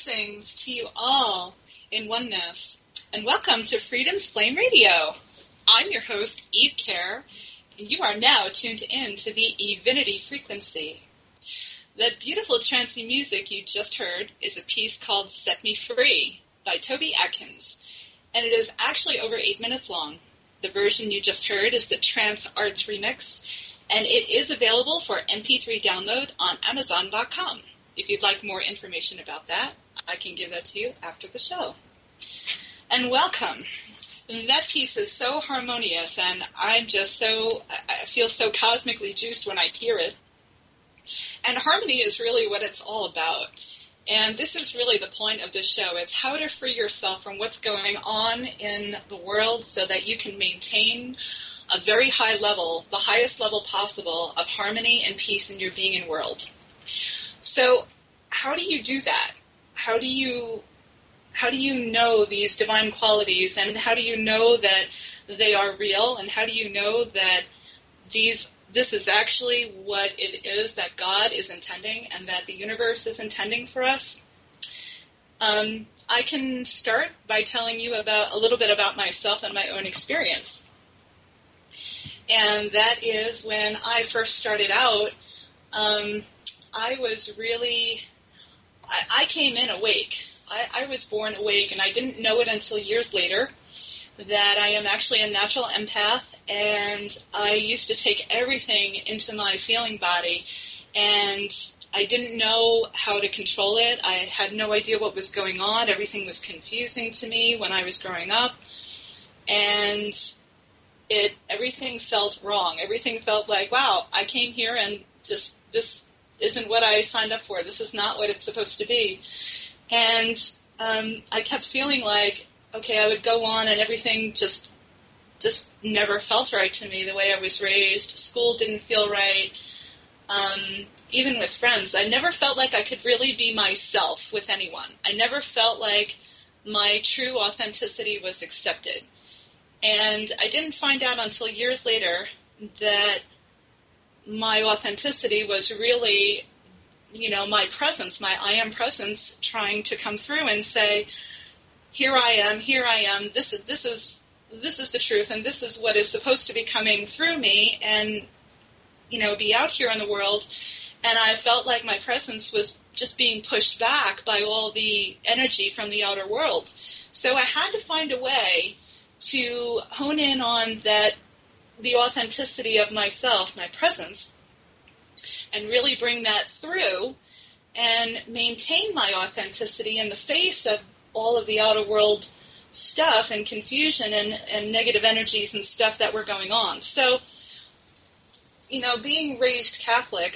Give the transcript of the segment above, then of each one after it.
Blessings to you all in oneness, and welcome to Freedom's Flame Radio. I'm your host, Eve Care, and you are now tuned in to the Evinity frequency. The beautiful trancey music you just heard is a piece called Set Me Free by Toby Atkins, and it is actually over 8 minutes long. The version you just heard is the Trance Arts Remix, and it is available for MP3 download on Amazon.com. If you'd like more information about that, I can give that to you after the show. And welcome. That piece is so harmonious, and I feel so cosmically juiced when I hear it. And harmony is really what it's all about. And this is really the point of this show. It's how to free yourself from what's going on in the world so that you can maintain a very high level, the highest level possible of harmony and peace in your being and world. So how do you do that? How do you know these divine qualities, and how do you know that they are real, and how do you know that this is actually what it is that God is intending and that the universe is intending for us? I can start by telling you a little bit about myself and my own experience. And that is when I first started out, I came in awake. I was born awake, and I didn't know it until years later that I am actually a natural empath, and I used to take everything into my feeling body, and I didn't know how to control it. I had no idea what was going on. Everything was confusing to me when I was growing up, and everything felt wrong. Everything felt like, wow, I came here and just this isn't what I signed up for. This is not what it's supposed to be. And I kept feeling like, okay, I would go on and everything just never felt right to me the way I was raised. School didn't feel right. Even with friends, I never felt like I could really be myself with anyone. I never felt like my true authenticity was accepted. And I didn't find out until years later that my authenticity was really, my presence, my I am presence trying to come through and say, here I am, this is the truth, and this is what is supposed to be coming through me and, be out here in the world. And I felt like my presence was just being pushed back by all the energy from the outer world. So I had to find a way to hone in on the authenticity of myself, my presence, and really bring that through and maintain my authenticity in the face of all of the outer world stuff and confusion and negative energies and stuff that were going on. So, being raised Catholic,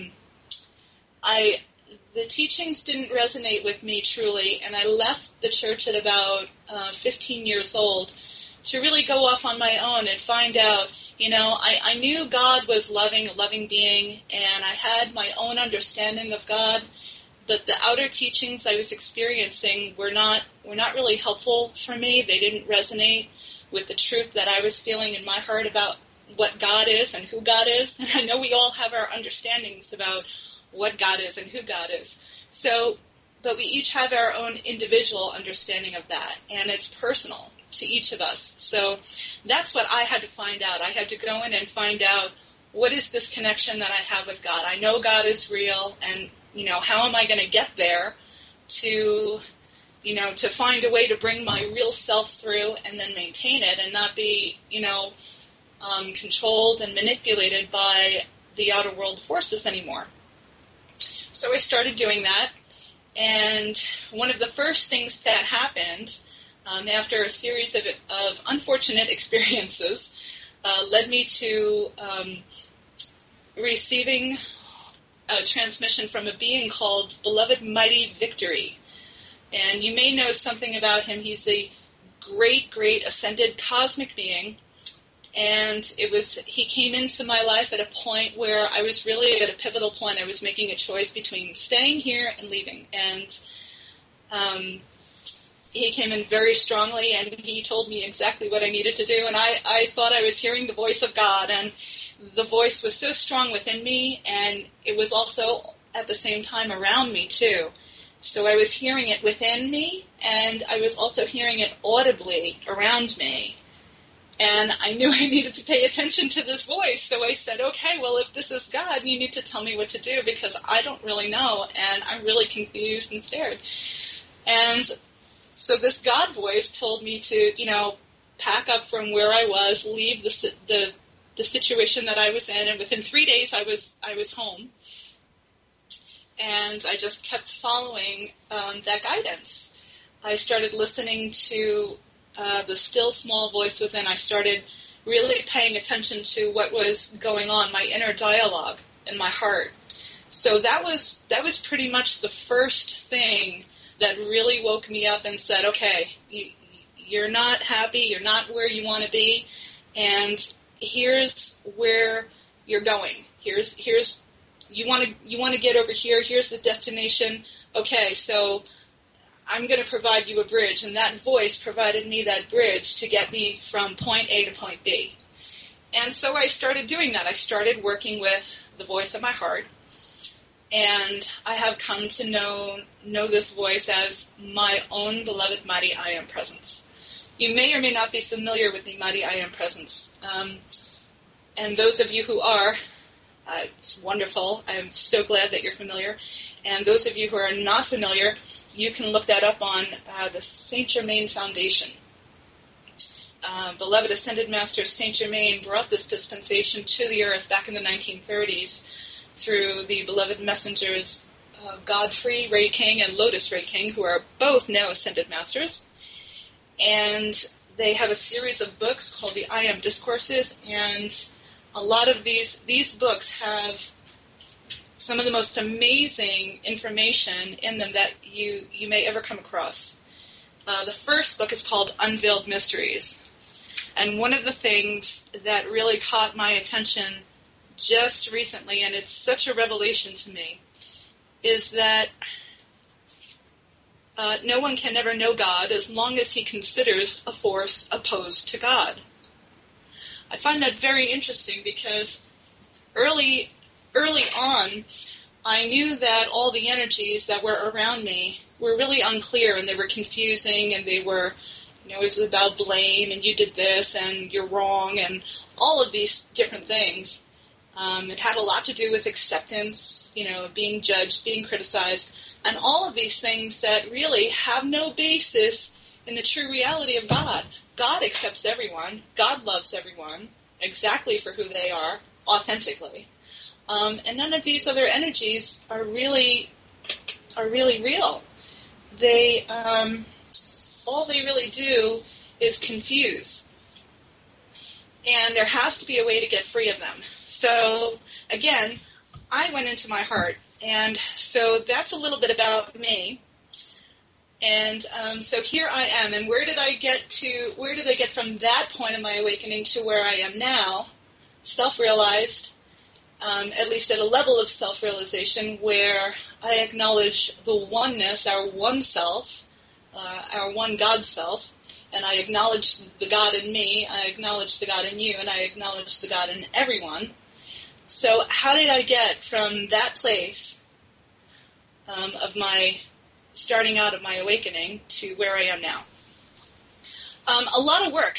the teachings didn't resonate with me truly, and I left the church at about 15 years old to really go off on my own and find out, I knew God was loving, a loving being, and I had my own understanding of God, but the outer teachings I was experiencing were not really helpful for me. They didn't resonate with the truth that I was feeling in my heart about what God is and who God is. And I know we all have our understandings about what God is and who God is. So, but we each have our own individual understanding of that, and it's personal to each of us. So that's what I had to find out. I had to go in and find out, what is this connection that I have with God? I know God is real, and, how am I going to get there to find a way to bring my real self through and then maintain it and not be, controlled and manipulated by the outer world forces anymore. So I started doing that, and one of the first things that happened after a series of unfortunate experiences led me to receiving a transmission from a being called Beloved Mighty Victory. And you may know something about him. He's a great, great ascended cosmic being. And he came into my life at a point where I was really at a pivotal point. I was making a choice between staying here and leaving. And he came in very strongly, and he told me exactly what I needed to do. And I thought I was hearing the voice of God, and the voice was so strong within me, and it was also at the same time around me too. So I was hearing it within me, and I was also hearing it audibly around me. And I knew I needed to pay attention to this voice, so I said, okay, well, if this is God, you need to tell me what to do, because I don't really know, and I'm really confused and scared. And so this God voice told me to, pack up from where I was, leave the situation that I was in, and within 3 days I was home. And I just kept following that guidance. I started listening to the still small voice within. I started really paying attention to what was going on, my inner dialogue in my heart. So that was pretty much the first thing that really woke me up and said, okay, you're not happy, you're not where you want to be, and here's where you're going. Here's you want to get over here. Here's the destination. Okay, so I'm going to provide you a bridge, and that voice provided me that bridge to get me from point A to point B. And so I started doing that. I started working with the voice of my heart, and I have come to know this voice as my own beloved Mighty I Am Presence. You may or may not be familiar with the Mighty I Am Presence, and those of you who are, it's wonderful. I'm so glad that you're familiar. And those of you who are not familiar, you can look that up on the Saint Germain Foundation. Beloved Ascended Master Saint Germain brought this dispensation to the earth back in the 1930s through the beloved messengers Godfrey Ray King and Lotus Ray King, who are both now Ascended Masters. And they have a series of books called the I Am Discourses, and a lot of these books have some of the most amazing information in them that you may ever come across. The first book is called Unveiled Mysteries. And one of the things that really caught my attention just recently, and it's such a revelation to me, is that no one can ever know God as long as he considers a force opposed to God. I find that very interesting because early on, I knew that all the energies that were around me were really unclear, and they were confusing, and they were, it was about blame, and you did this, and you're wrong, and all of these different things. It had a lot to do with acceptance, being judged, being criticized, and all of these things that really have no basis in the true reality of God. God accepts everyone. God loves everyone exactly for who they are, authentically. And none of these other energies are really real. They all they really do is confuse. And there has to be a way to get free of them. So, again, I went into my heart. And so that's a little bit about me. And so here I am. And where did I get from that point of my awakening to where I am now? Self-realized, at least at a level of self-realization where I acknowledge the oneness, our one self, our one God self, and I acknowledge the God in me, I acknowledge the God in you, and I acknowledge the God in everyone. So how did I get from that place of my starting out of my awakening to where I am now? A lot of work.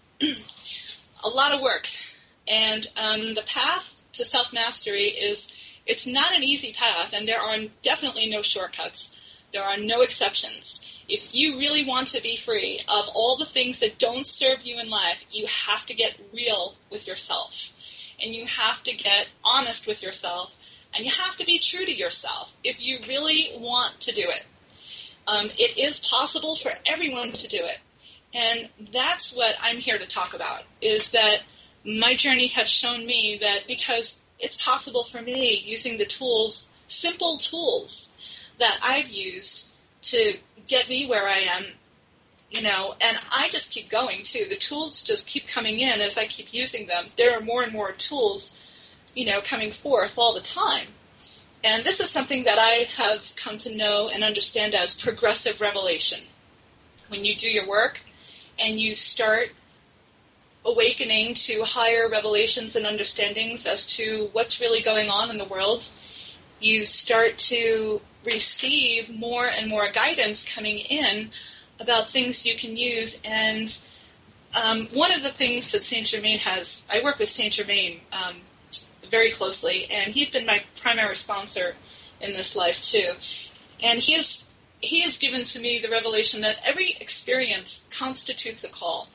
A lot of work. And the path to self-mastery it's not an easy path, and there are definitely no shortcuts. There are no exceptions. If you really want to be free of all the things that don't serve you in life, you have to get real with yourself. And you have to get honest with yourself. And you have to be true to yourself if you really want to do it. It is possible for everyone to do it. And that's what I'm here to talk about, is that my journey has shown me that because it's possible for me using the tools, simple tools that I've used to get me where I am, and I just keep going too. The tools just keep coming in as I keep using them. There are more and more tools, coming forth all the time. And this is something that I have come to know and understand as progressive revelation. When you do your work and you start awakening to higher revelations and understandings as to what's really going on in the world, you start to receive more and more guidance coming in about things you can use. And one of the things that Saint Germain has, I work with Saint Germain very closely, and he's been my primary sponsor in this life too. And he has given to me the revelation that every experience constitutes a call.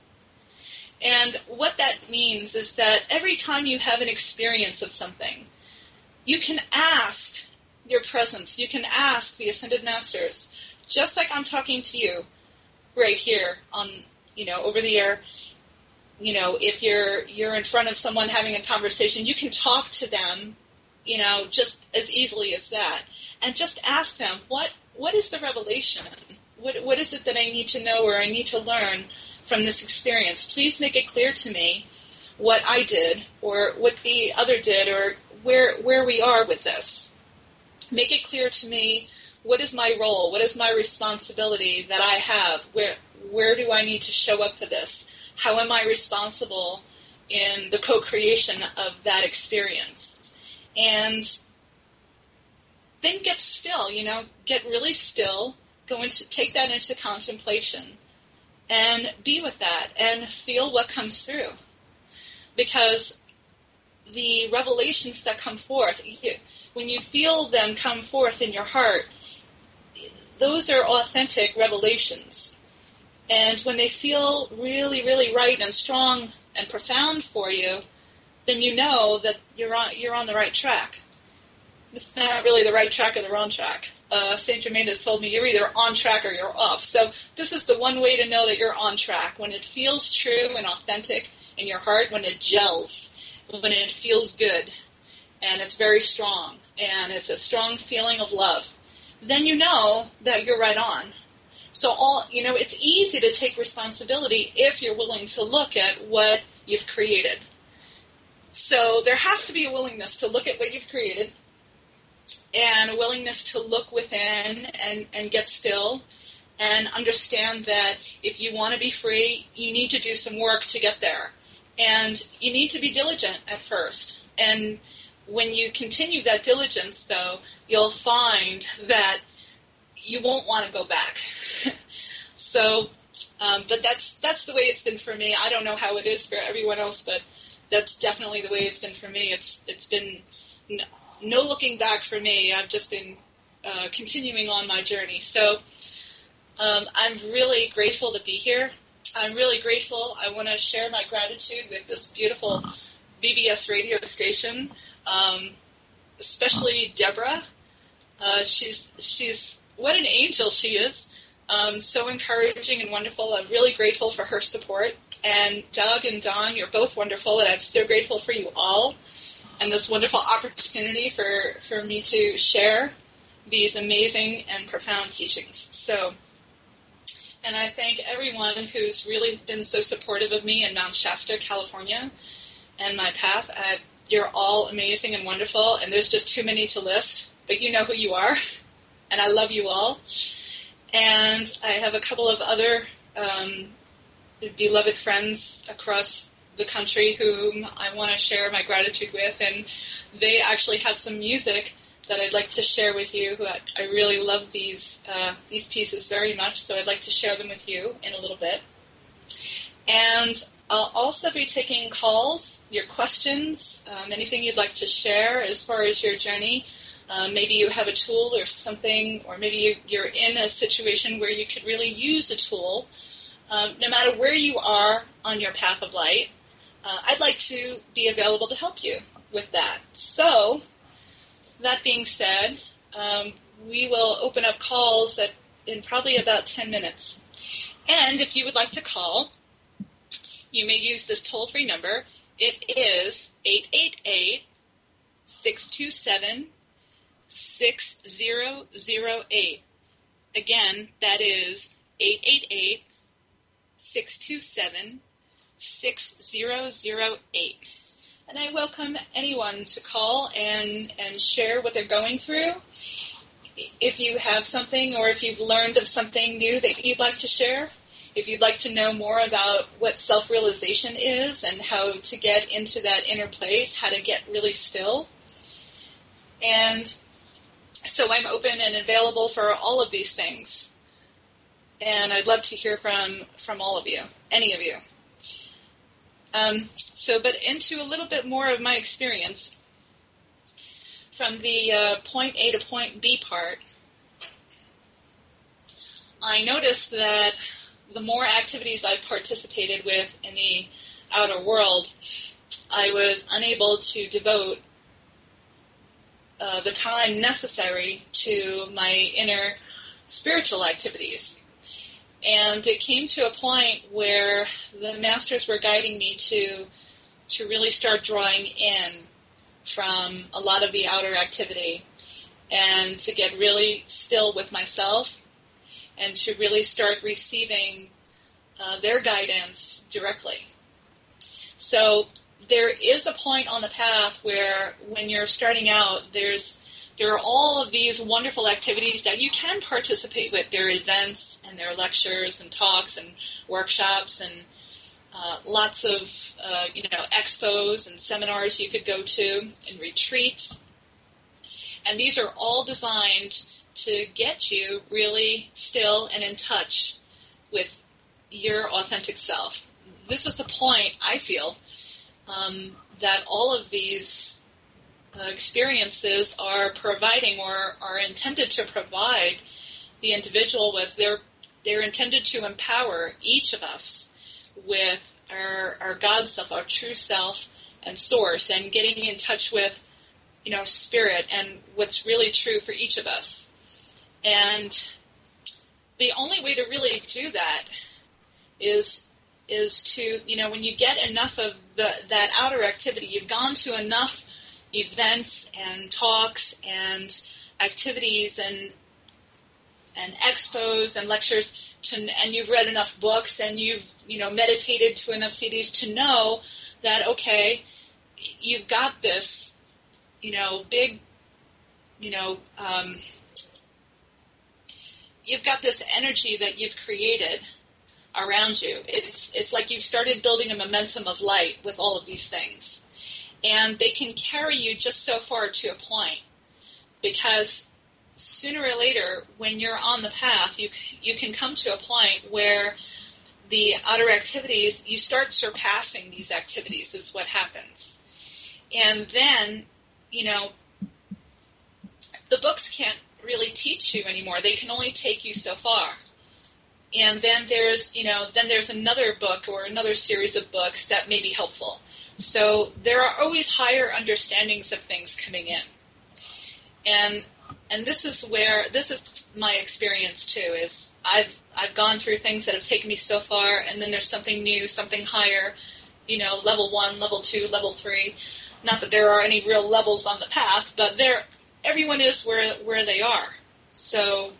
And what that means is that every time you have an experience of something, you can ask your presence, you can ask the Ascended Masters, just like I'm talking to you right here on, over the air. If you're in front of someone having a conversation, you can talk to them, just as easily as that. And just ask them, what is the revelation? What is it that I need to know or I need to learn from this experience? Please make it clear to me what I did or what the other did or where we are with this. Make it clear to me what is my role, what is my responsibility that I have, where do I need to show up for this? How am I responsible in the co-creation of that experience? And then get still, get really still, take that into contemplation and be with that and feel what comes through. Because the revelations that come forth, when you feel them come forth in your heart, those are authentic revelations. And when they feel really, really right and strong and profound for you, then you know that you're on the right track. It's not really the right track or the wrong track. Saint Germain has told me you're either on track or you're off. So this is the one way to know that you're on track. When it feels true and authentic in your heart, when it gels, when it feels good, and it's very strong, and it's a strong feeling of love, then you know that you're right on. So it's easy to take responsibility if you're willing to look at what you've created. So there has to be a willingness to look at what you've created, and a willingness to look within and get still and understand that if you want to be free, you need to do some work to get there. And you need to be diligent at first. And when you continue that diligence, though, you'll find that you won't want to go back. So, but that's the way it's been for me. I don't know how it is for everyone else, but that's definitely the way it's been for me. It's been no looking back for me. I've just been continuing on my journey. So I'm really grateful to be here. I'm really grateful. I want to share my gratitude with this beautiful BBS radio station, especially Deborah. She's what an angel she is. So encouraging and wonderful. I'm really grateful for her support. And Doug and Don, you're both wonderful, and I'm so grateful for you all and this wonderful opportunity for me to share these amazing and profound teachings. So, and I thank everyone who's really been so supportive of me in Mount Shasta, California, and my path. You're all amazing and wonderful, and there's just too many to list, but you know who you are, and I love you all. And I have a couple of other beloved friends across the country whom I want to share my gratitude with, and they actually have some music that I'd like to share with you. I really love these pieces very much, so I'd like to share them with you in a little bit. And I'll also be taking calls, your questions, anything you'd like to share as far as your journey. Maybe you have a tool or something, or maybe you're in a situation where you could really use a tool. No matter where you are on your path of light, I'd like to be available to help you with that. So, that being said, we will open up calls in probably about 10 minutes. And if you would like to call, you may use this toll-free number. It is 888-627-6008. Again, that is 888-627-6008. And I welcome anyone to call and share what they're going through. If you have something, or if you've learned of something new that you'd like to share, if you'd like to know more about what self-realization is and how to get into that inner place, how to get really still. And So I'm open and available for all of these things. And I'd love to hear from all of you, any of you. But into a little bit more of my experience. From the point A to point B part, I noticed that the more activities I participated with in the outer world, I was unable to devote the time necessary to my inner spiritual activities. And it came to a point where the masters were guiding me to really start drawing in from a lot of the outer activity and to get really still with myself and to really start receiving their guidance directly. So there is a point on the path where when you're starting out, there are all of these wonderful activities that you can participate with. There are events and there are lectures and talks and workshops and lots of expos and seminars you could go to and retreats. And these are all designed to get you really still and in touch with your authentic self. This is the point, I feel, that all of these experiences are providing or are intended to provide the individual with. They're intended to empower each of us with our God self, our true self and source, and getting in touch with, spirit and what's really true for each of us. And the only way to really do that is to, when you get enough of that outer activity, you've gone to enough events and talks and activities and expos and lectures, and you've read enough books and you've meditated to enough CDs to know that, okay, you've got this big you've got this energy that you've created around you. It's like you've started building a momentum of light with all of these things, and they can carry you just so far to a point, because sooner or later, when you're on the path, you can come to a point where the outer activities, you start surpassing these activities is what happens. And then, the books can't really teach you anymore. They can only take you so far. And then there's another book or another series of books that may be helpful. So there are always higher understandings of things coming in. And this is my experience too, is I've gone through things that have taken me so far, and then there's something new, something higher, level 1, level 2, level 3. Not that there are any real levels on the path, but everyone is where they are. So,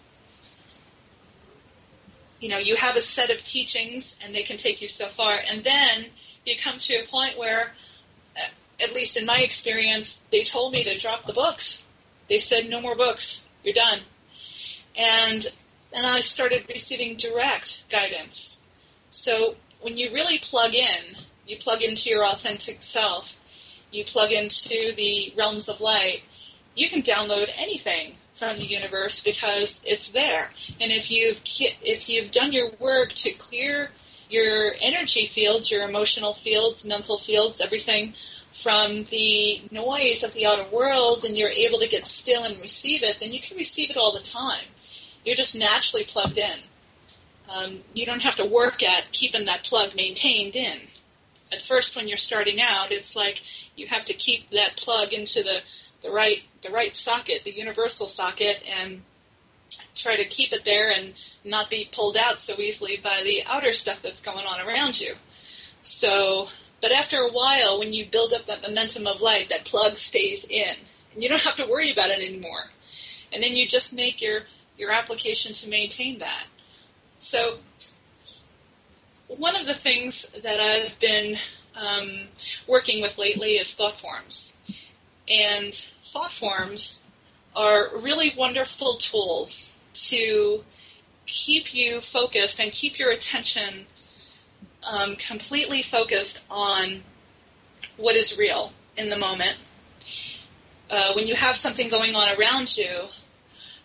you have a set of teachings, and they can take you so far, and then you come to a point where, at least in my experience, they told me to drop the books. They said, no more books, you're done. And I started receiving direct guidance. So when you really plug in, you plug into your authentic self, you plug into the realms of light, you can download anything from the universe because it's there. And if you've done your work to clear your energy fields, your emotional fields, mental fields, everything from the noise of the outer world, and you're able to get still and receive it, then you can receive it all the time. You're just naturally plugged in. You don't have to work at keeping that plug maintained in. At first, when you're starting out, it's like you have to keep that plug into the right socket, the universal socket, and try to keep it there and not be pulled out so easily by the outer stuff that's going on around you. So, but after a while, when you build up that momentum of light, that plug stays in, and you don't have to worry about it anymore. And then you just make your application to maintain that. So, one of the things that I've been working with lately is thought forms. And thought forms are really wonderful tools to keep you focused and keep your attention completely focused on what is real in the moment. When you have something going on around you,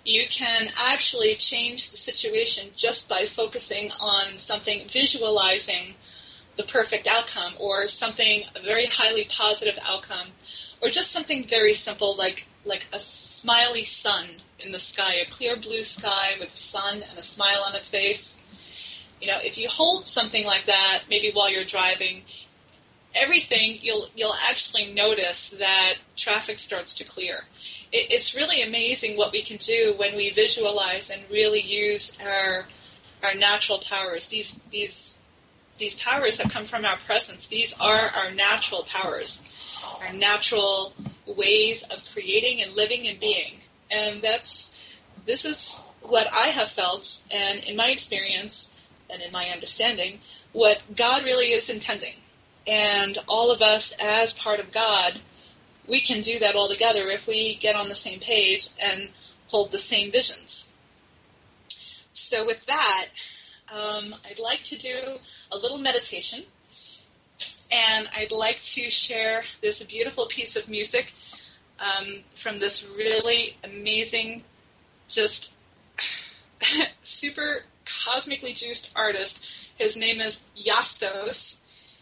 You can actually change the situation just by focusing on something, visualizing the perfect outcome, or something, a very highly positive outcome, or just something very simple like a smiley sun in the sky, a clear blue sky with a sun and a smile on its face. You know, if you hold something like that, maybe while you're driving, everything, you'll actually notice that traffic starts to clear. It's really amazing what we can do when we visualize and really use our natural powers. These powers that come from our presence, these are our natural powers, our natural ways of creating and living and being. And this is what I have felt, and in my experience and in my understanding, what God really is intending. And all of us as part of God, we can do that all together if we get on the same page and hold the same visions. So with that, I'd like to do a little meditation, and I'd like to share this beautiful piece of music from this really amazing, just super cosmically juiced artist. His name is Iassos,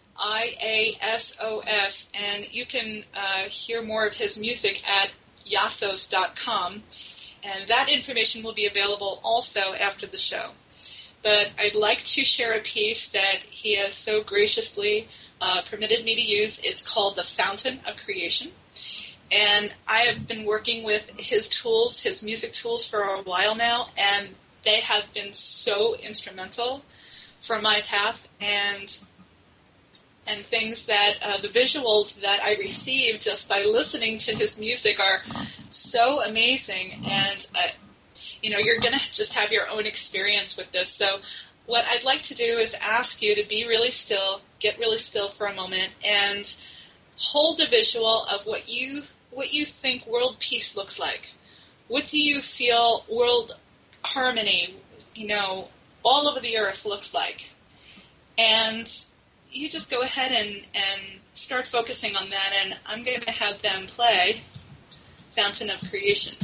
Iassos, and you can hear more of his music at iassos.com, and that information will be available also after the show. But I'd like to share a piece that he has so graciously permitted me to use. It's called The Fountain of Creation. And I have been working with his tools, his music tools, for a while now, and they have been so instrumental for my path, and things that the visuals that I receive just by listening to his music are so amazing. And you're going to just have your own experience with this. So what I'd like to do is ask you to be really still, get really still for a moment, and hold a visual of what you think world peace looks like. What do you feel world harmony, all over the earth looks like? And you just go ahead and start focusing on that, and I'm going to have them play Fountain of Creation.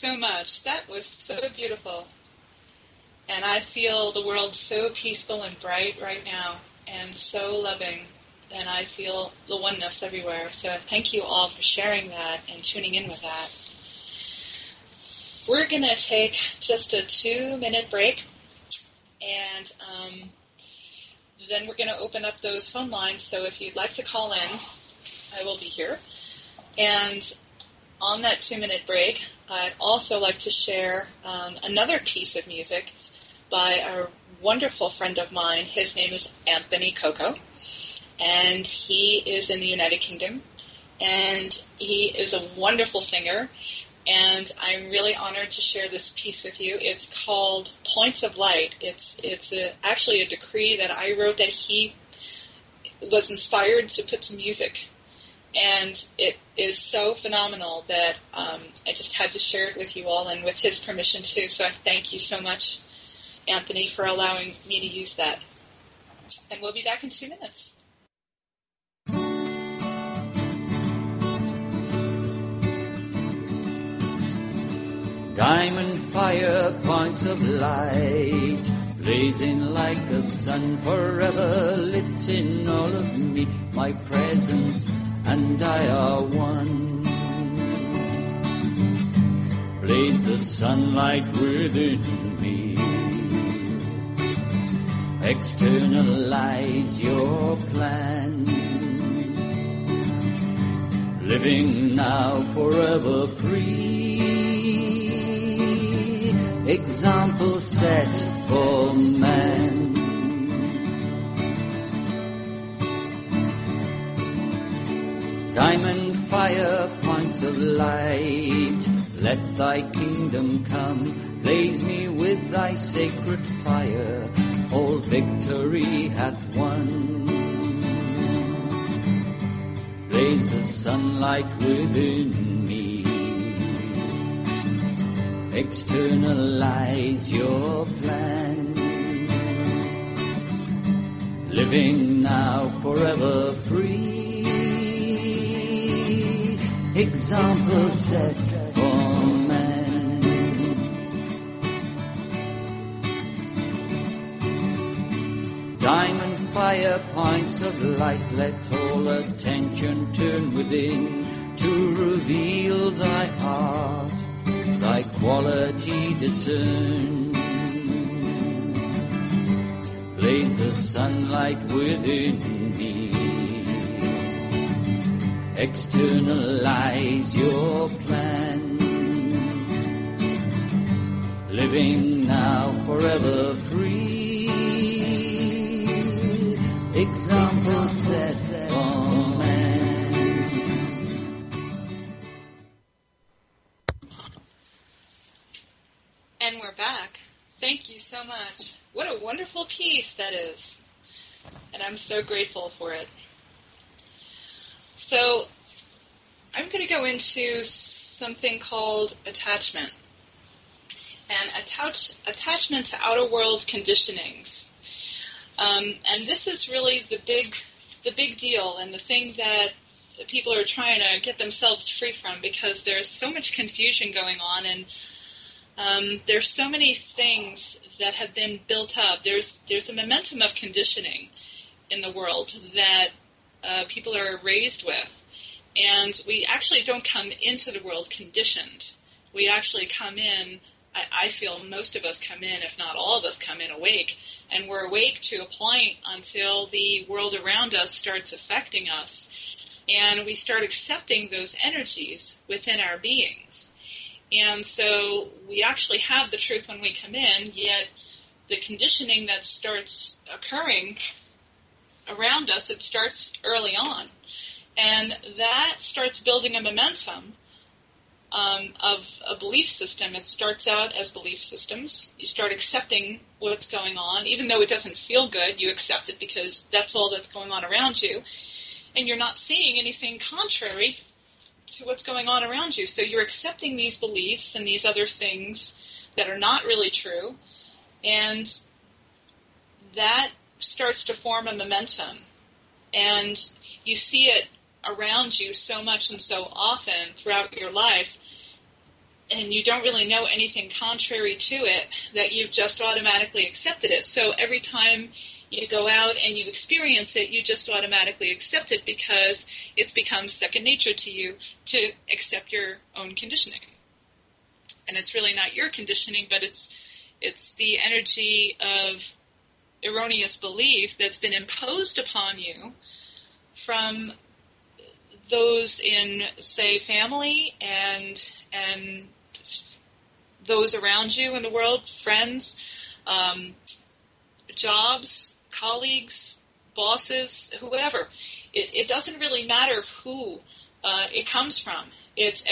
so much. That was so beautiful. And I feel the world so peaceful and bright right now, and so loving. And I feel the oneness everywhere. So thank you all for sharing that and tuning in with that. We're going to take just a 2-minute break, and then we're going to open up those phone lines. So if you'd like to call in, I will be here. And on that 2-minute break, I'd also like to share another piece of music by a wonderful friend of mine. His name is Anthony Coco, and he is in the United Kingdom, and he is a wonderful singer, and I'm really honored to share this piece with you. It's called Points of Light. It's actually a decree that I wrote that he was inspired to put to music, and it is so phenomenal that I just had to share it with you all, and with his permission too. So I thank you so much, Anthony, for allowing me to use that. And we'll be back in 2 minutes. Diamond fire, points of light, blazing like a sun, forever lit in all of me. My presence and I are one. Blaze the sunlight within me. Externalize your plan. Living now, forever free. Example set for man. Diamond fire, points of light, let thy kingdom come. Blaze me with thy sacred fire, all victory hath won. Blaze the sunlight within me. Externalize your plan. Living now, forever free. Example set for man. Diamond fire, points of light, let all attention turn within to reveal thy heart, thy quality discern. Blaze the sunlight within me. Externalize your plan. Living now, forever free. Example set for man. And we're back. Thank you so much. What a wonderful piece that is. And I'm so grateful for it. So I'm going to go into something called attachment. And attachment to outer world conditionings. And this is really the big deal, and the thing that people are trying to get themselves free from, because there's so much confusion going on, and there's so many things that have been built up. There's a momentum of conditioning in the world that people are raised with. And we actually don't come into the world conditioned. We actually come in, I feel most of us come in, if not all of us come in awake, and we're awake to a point until the world around us starts affecting us, and we start accepting those energies within our beings. And so we actually have the truth when we come in, yet the conditioning that starts occurring around us, it starts early on. And that starts building a momentum of a belief system. It starts out as belief systems. You start accepting what's going on. Even though it doesn't feel good, you accept it because that's all that's going on around you. And you're not seeing anything contrary to what's going on around you. So you're accepting these beliefs and these other things that are not really true. And that starts to form a momentum. And you see it around you so much and so often throughout your life. and you don't really know anything contrary to it, that you've just automatically accepted it. So every time you go out and you experience it, you just automatically accept it because it's become second nature to you to accept your own conditioning. And it's really not your conditioning, but it's the energy of erroneous belief that's been imposed upon you from those in, say, family and those around you in the world, friends, jobs, colleagues, bosses, whoever. It doesn't really matter who it comes from. It's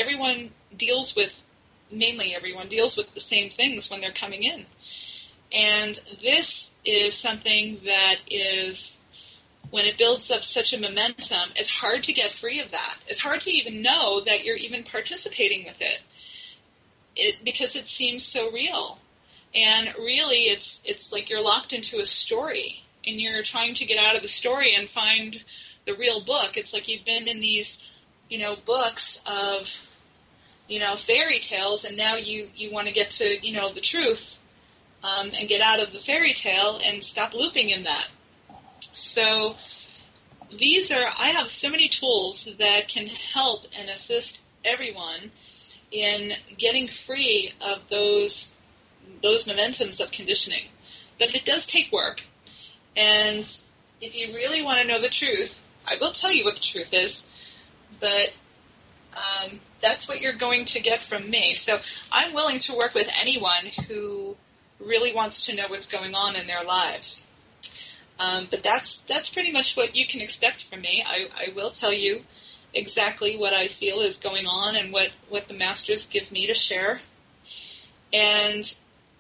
mainly everyone deals with the same things when they're coming in. And this is something that is, when it builds up such a momentum, it's hard to get free of that. It's hard to even know that you're even participating with it because it seems so real. And really, it's like you're locked into a story, and you're trying to get out of the story and find the real book. It's like you've been in these, books of, fairy tales, and now you want to get to, the truth, and get out of the fairy tale and stop looping in that. So I have so many tools that can help and assist everyone in getting free of those momentums of conditioning. But it does take work. And if you really want to know the truth, I will tell you what the truth is, but that's what you're going to get from me. So I'm willing to work with anyone who really wants to know what's going on in their lives. But that's pretty much what you can expect from me. I will tell you exactly what I feel is going on and what the masters give me to share. And,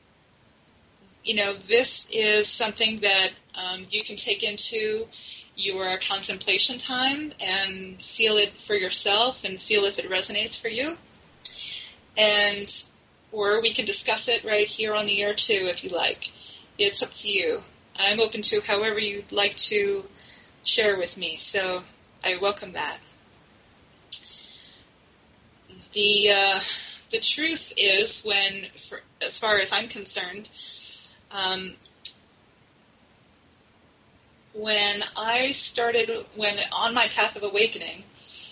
this is something that you can take into your contemplation time and feel it for yourself and feel if it resonates for you. Or we can discuss it right here on the air too, if you like. It's up to you. I'm open to however you'd like to share with me, so I welcome that. The truth is, as far as I'm concerned, when on my path of awakening,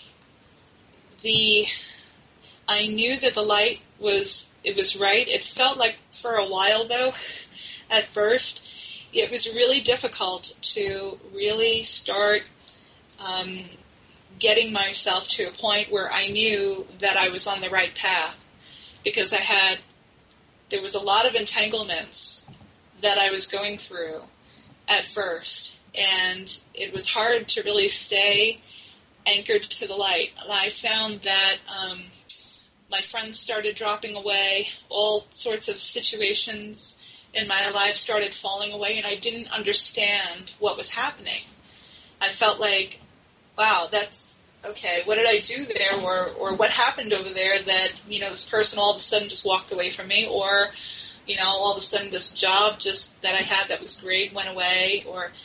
I knew that the light was right. It felt like for a while, though, at first, it was really difficult to really start getting myself to a point where I knew that I was on the right path, because there was a lot of entanglements that I was going through at first, and it was hard to really stay anchored to the light. I found that my friends started dropping away, all sorts of situations in my life started falling away, and I didn't understand what was happening. I felt like, wow, that's okay. What did I do there, or what happened over there that this person all of a sudden just walked away from me, or all of a sudden this job just that I had that was great went away,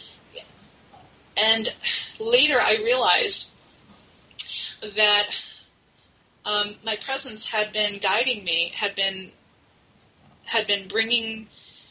and later I realized that my presence had been guiding me, had been bringing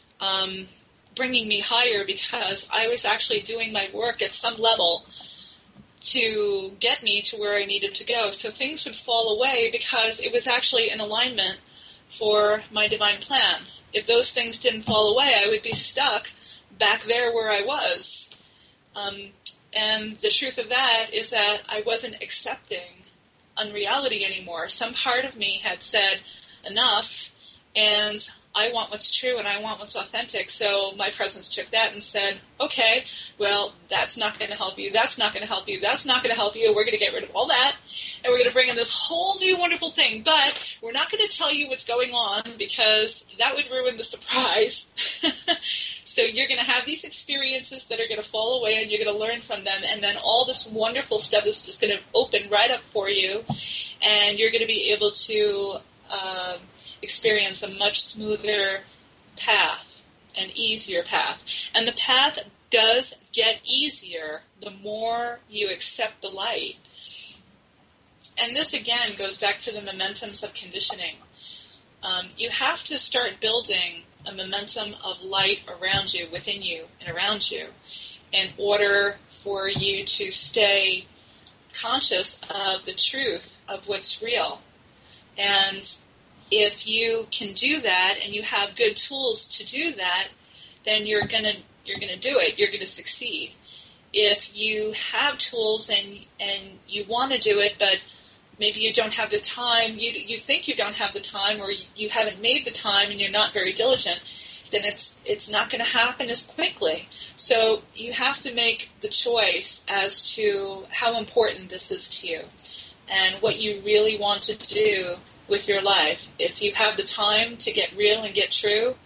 me higher, because I was actually doing my work at some level to get me to where I needed to go. So things would fall away because it was actually in alignment for my divine plan. If those things didn't fall away, I would be stuck back there where I was. And the truth of that is that I wasn't accepting unreality anymore. Some part of me had said, enough, and I want what's true and I want what's authentic. So my presence took that and said, okay, well, that's not going to help you. That's not going to help you. That's not going to help you. We're going to get rid of all that, and we're going to bring in this whole new wonderful thing. But we're not going to tell you what's going on, because that would ruin the surprise. So you're going to have these experiences that are going to fall away, and you're going to learn from them. And then all this wonderful stuff is just going to open right up for you, and you're going to be able to experience a much smoother path, an easier path. And the path does get easier the more you accept the light. And this again goes back to the momentums of conditioning. You have to start building a momentum of light around you, within you, and around you, in order for you to stay conscious of the truth of what's real. And if you can do that, and you have good tools to do that, then you're gonna do it. You're gonna succeed. If you have tools and you want to do it, but maybe you don't have the time, you think you don't have the time, or you haven't made the time, and you're not very diligent, then it's not going to happen as quickly. So you have to make the choice as to how important this is to you and what you really want to do with your life. If you have the time to get real and get true,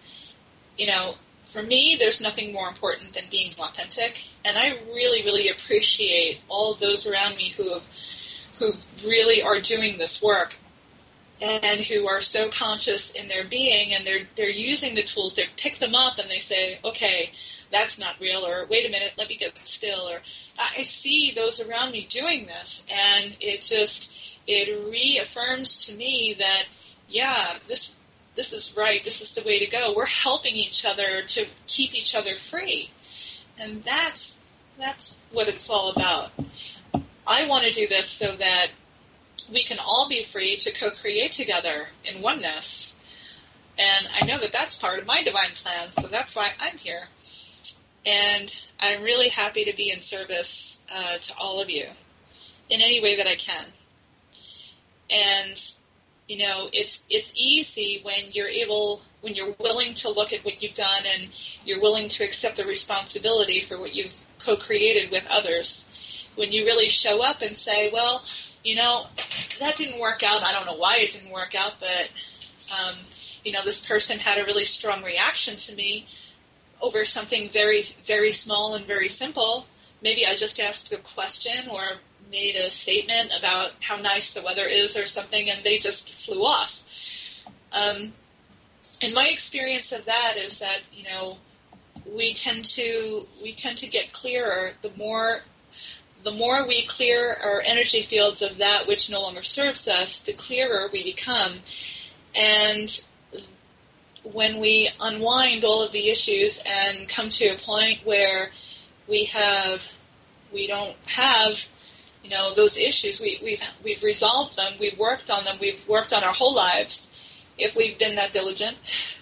for me, there's nothing more important than being authentic. And I really, really appreciate all of those around me who really are doing this work and who are so conscious in their being, and they're using the tools. They pick them up and they say, okay, that's not real, or wait a minute, let me get still. Or I see those around me doing this, and it reaffirms to me that, yeah, this is right, this is the way to go. We're helping each other to keep each other free. And that's what it's all about. I want to do this so that we can all be free to co-create together in oneness. And I know that that's part of my divine plan, so that's why I'm here. And I'm really happy to be in service to all of you in any way that I can. And it's easy when you're willing to look at what you've done, and you're willing to accept the responsibility for what you've co-created with others. When you really show up and say, well, that didn't work out. I don't know why it didn't work out, but, this person had a really strong reaction to me over something very, very small and very simple. Maybe I just asked a question or made a statement about how nice the weather is or something, and they just flew off. And my experience of that is that, we tend to get clearer the more we clear our energy fields of that which no longer serves us, the clearer we become. And when we unwind all of the issues and come to a point where we don't have those issues, we've resolved them, we've worked on them, we've worked on our whole lives, if we've been that diligent,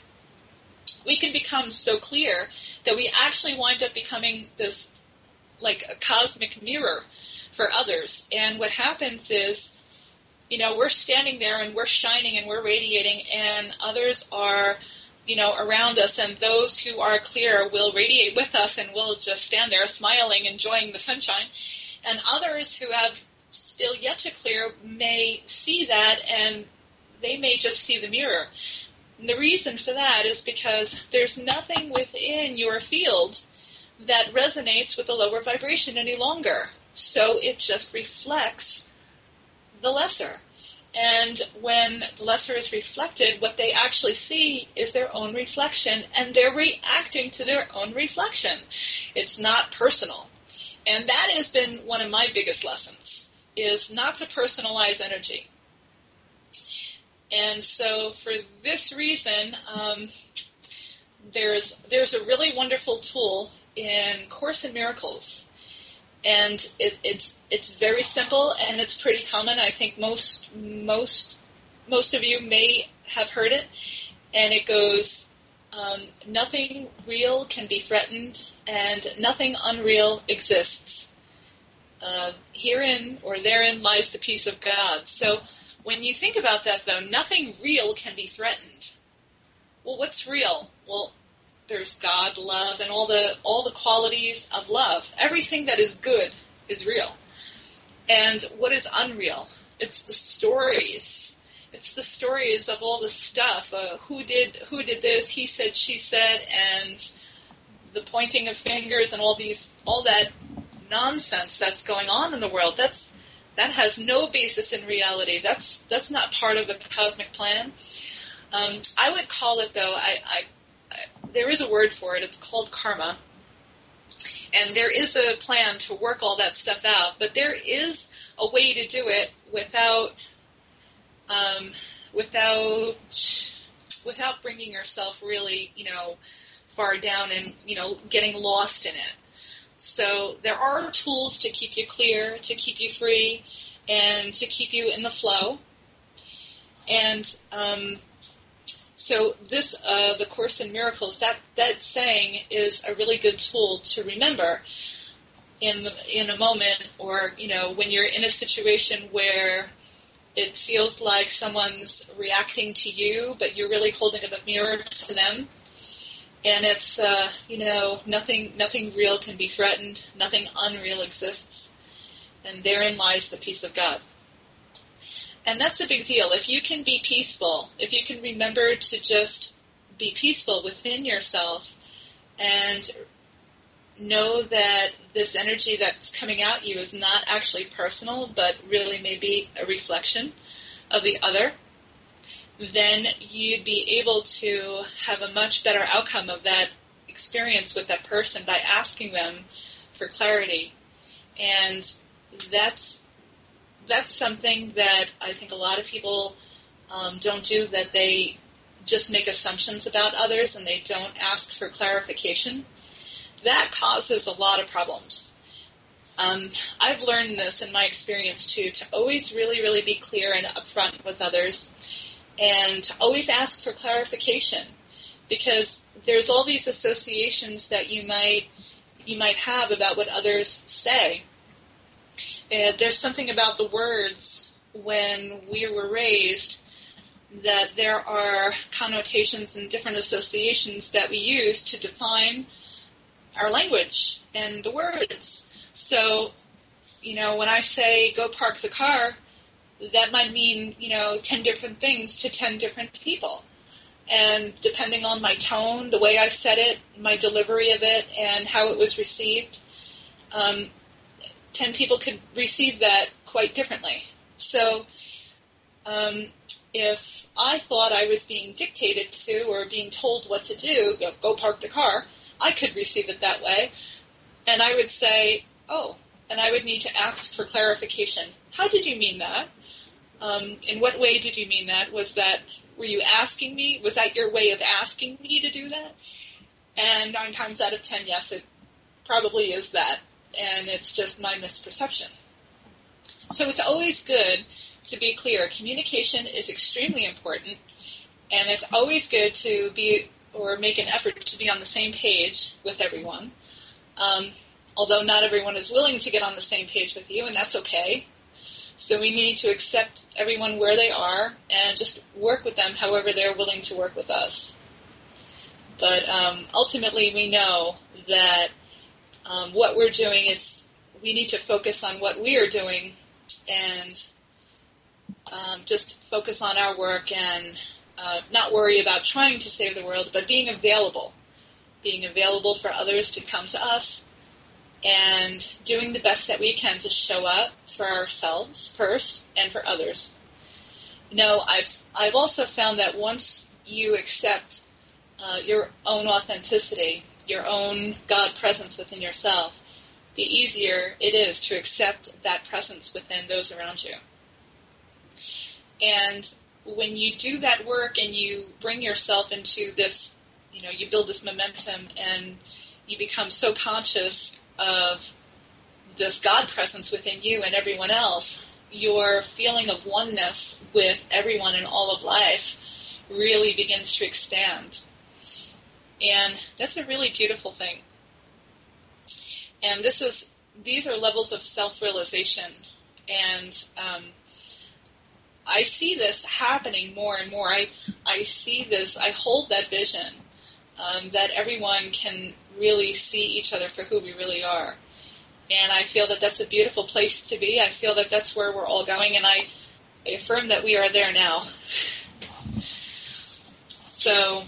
we can become so clear that we actually wind up becoming this, like a cosmic mirror for others. And what happens is, we're standing there and we're shining and we're radiating, and others are, around us, and those who are clear will radiate with us, and we'll just stand there smiling, enjoying the sunshine. And others who have still yet to clear may see that, and they may just see the mirror. And the reason for that is because there's nothing within your field that resonates with the lower vibration any longer. So it just reflects the lesser. And when the lesser is reflected, what they actually see is their own reflection, and they're reacting to their own reflection. It's not personal. And that has been one of my biggest lessons, is not to personalize energy. And so for this reason, there's a really wonderful tool in Course in Miracles. And it's very simple, and it's pretty common. I think most of you may have heard it. And it goes, nothing real can be threatened, and nothing unreal exists. Herein or therein lies the peace of God. So when you think about that, though, nothing real can be threatened. Well, what's real? Well, there's God, love, and all the qualities of love. Everything that is good is real. And what is unreal? It's the stories. It's the stories of all the stuff. Who did this? He said, she said, and the pointing of fingers and all that nonsense that's going on in the world. That has no basis in reality. That's not part of the cosmic plan. I would call it, though, there is a word for it. It's called karma. And there is a plan to work all that stuff out. But there is a way to do it without without bringing yourself really, far down and, getting lost in it. So there are tools to keep you clear, to keep you free, and to keep you in the flow. And so this, the Course in Miracles, that saying is a really good tool to remember in a moment, or, when you're in a situation where it feels like someone's reacting to you, but you're really holding up a mirror to them. And it's, nothing real can be threatened. Nothing unreal exists. And therein lies the peace of God. And that's a big deal. If you can be peaceful, if you can remember to just be peaceful within yourself and know that this energy that's coming at you is not actually personal, but really maybe a reflection of the other, then you'd be able to have a much better outcome of that experience with that person by asking them for clarity. And that's something that I think a lot of people don't do, that they just make assumptions about others and they don't ask for clarification. That causes a lot of problems. I've learned this in my experience too, to always really, really be clear and upfront with others, and to always ask for clarification, because there's all these associations that you might have about what others say. There's something about the words when we were raised that there are connotations and different associations that we use to define our language and the words. So, when I say go park the car, that might mean, 10 different things to 10 different people. And depending on my tone, the way I said it, my delivery of it, and how it was received, 10 people could receive that quite differently. So if I thought I was being dictated to or being told what to do, go park the car, I could receive it that way. And I would say, and I would need to ask for clarification. How did you mean that? In what way did you mean that? Were you asking me? Was that your way of asking me to do that? And 9 times out of 10, yes, it probably is that. And it's just my misperception. So it's always good to be clear. Communication is extremely important, and it's always good to be, or make an effort to be on the same page with everyone. Although not everyone is willing to get on the same page with you, and that's okay. So we need to accept everyone where they are and just work with them however they're willing to work with us. But ultimately we know that what we're doing, we need to focus on what we are doing and just focus on our work and not worry about trying to save the world, but being available for others to come to us, and doing the best that we can to show up for ourselves first and for others. I've also found that once you accept your own authenticity, your own God presence within yourself, the easier it is to accept that presence within those around you. And when you do that work and you bring yourself into this, you build this momentum and you become so conscious of this God presence within you and everyone else, your feeling of oneness with everyone in all of life really begins to expand. And that's a really beautiful thing. And these are levels of self-realization. And I see this happening more and more. I see this, I hold that vision, that everyone can really see each other for who we really are. And I feel that that's a beautiful place to be. I feel that that's where we're all going, and I affirm that we are there now. So,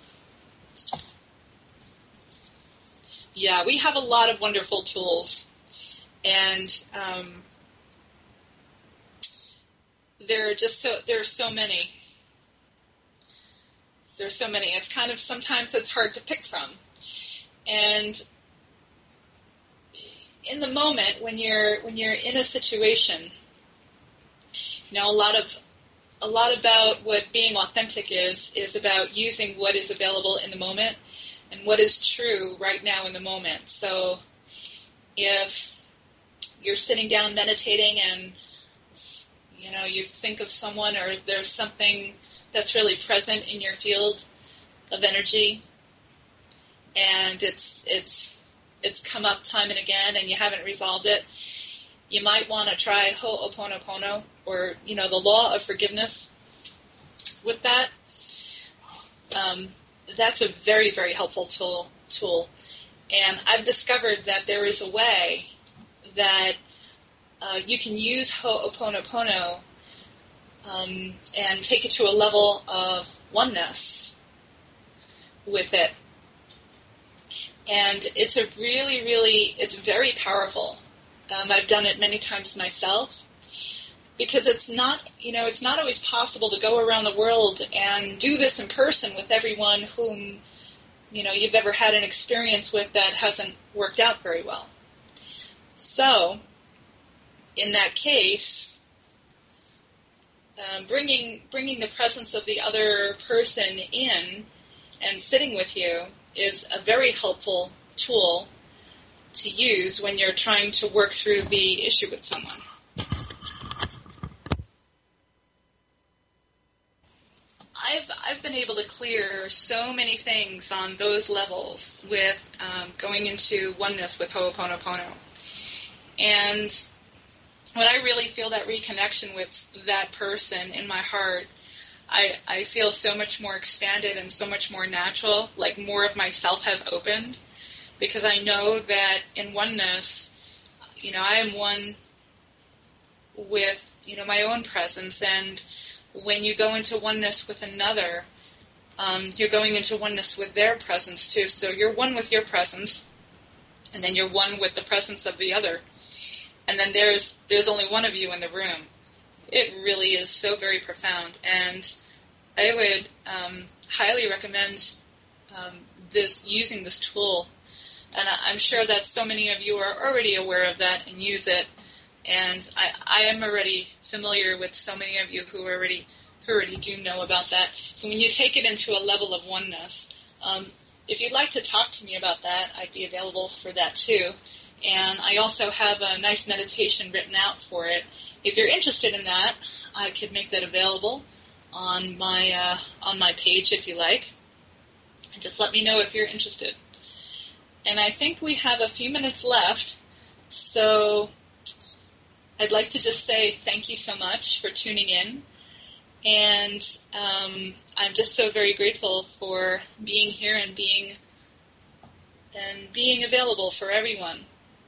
yeah, we have a lot of wonderful tools, and there's so many. There's so many. It's kind of, sometimes it's hard to pick from. And in the moment, when you're in a situation, a lot of a lot about what being authentic is about using what is available in the moment and what is true right now in the moment. So if you're sitting down meditating and you think of someone, or if there's something that's really present in your field of energy, and it's come up time and again, and you haven't resolved it, you might want to try Ho'oponopono, or the law of forgiveness. With that, that's a very, very helpful tool. And I've discovered that there is a way that you can use Ho'oponopono and take it to a level of oneness with it. And it's a really, really, it's very powerful. I've done it many times myself, because it's not always possible to go around the world and do this in person with everyone whom, you've ever had an experience with that hasn't worked out very well. So, in that case, bringing the presence of the other person in and sitting with you is a very helpful tool to use when you're trying to work through the issue with someone. I've been able to clear so many things on those levels with going into oneness with Ho'oponopono. And when I really feel that reconnection with that person in my heart, I feel so much more expanded and so much more natural, like more of myself has opened, because I know that in oneness, I am one with, my own presence. And when you go into oneness with another, you're going into oneness with their presence too. So you're one with your presence, and then you're one with the presence of the other. And then there's only one of you in the room. It really is so very profound. And I would highly recommend using this tool. And I'm sure that so many of you are already aware of that and use it. And I am already familiar with so many of you who already do know about that. So when you take it into a level of oneness, if you'd like to talk to me about that, I'd be available for that too. And I also have a nice meditation written out for it. If you're interested in that, I could make that available on my page if you like. And just let me know if you're interested. And I think we have a few minutes left, so I'd like to just say thank you so much for tuning in. And I'm just so very grateful for being here and being available for everyone.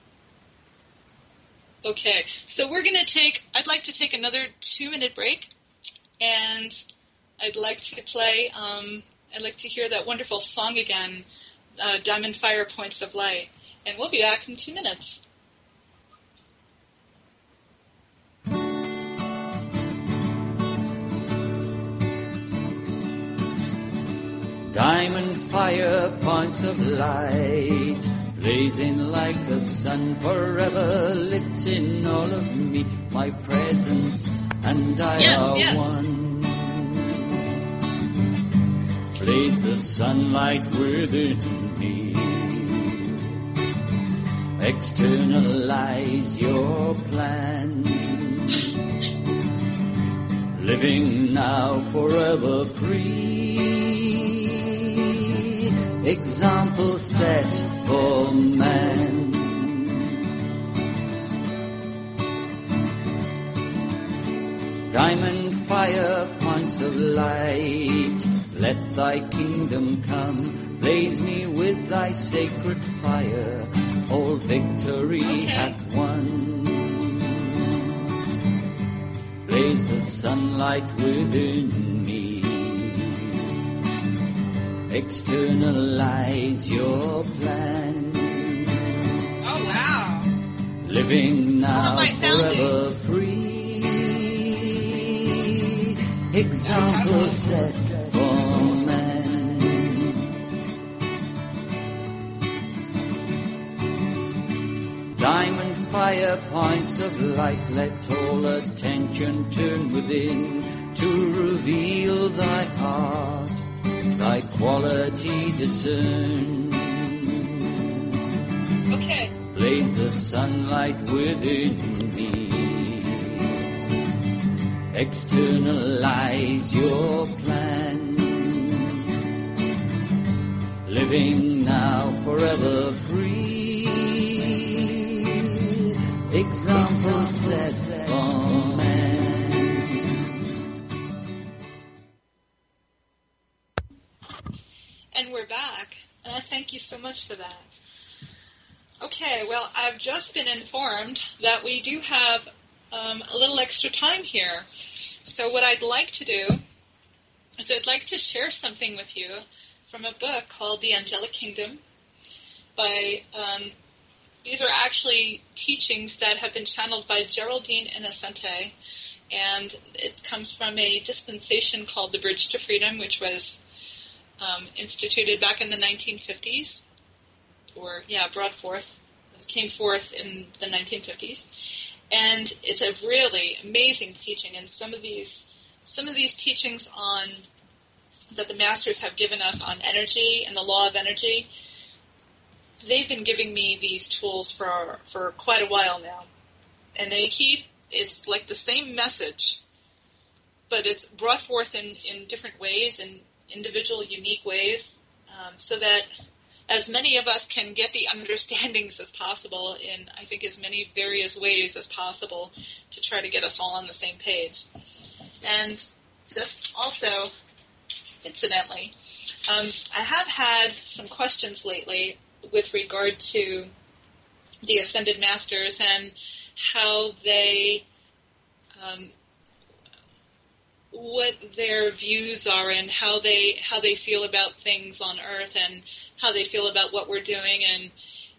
Okay, so I'd like to take another 2-minute break, and I'd like to play, I'd like to hear that wonderful song again, Diamond Fire Points of Light, and we'll be back in 2 minutes. Diamond fire points of light, blazing like the sun, forever lit in all of me. My presence and I are one. Blaze the sunlight within me. Externalize your plan. Living now, forever free. Example set for man. Diamond fire points of light, let thy kingdom come. Blaze me with thy sacred fire, all victory hath won. Blaze the sunlight within me. Externalize your plan. Oh, wow. Living now, forever sounding? free. Example set for man. Diamond fire higher points of light, let all attention turn within to reveal thy art, thy quality discern. Okay. Blaze the sunlight within me. Externalize your plan. Living now, forever free. Example set for man. And we're back. Thank you so much for that. Okay, well, I've just been informed that we do have a little extra time here. So what I'd like to do is I'd like to share something with you from a book called The Angelic Kingdom. These are actually teachings that have been channeled by Geraldine Innocente, and it comes from a dispensation called the Bridge to Freedom, which was instituted back in the 1950s, came forth in the 1950s. And it's a really amazing teaching, and some of these teachings on that the masters have given us on energy and the law of energy, they've been giving me these tools for quite a while now. And it's like the same message, but it's brought forth in different ways, in individual, unique ways, so that as many of us can get the understandings as possible in, I think, as many various ways as possible to try to get us all on the same page. And just also, incidentally, I have had some questions lately with regard to the Ascended Masters and how they, what their views are and how they feel about things on Earth and how they feel about what we're doing, and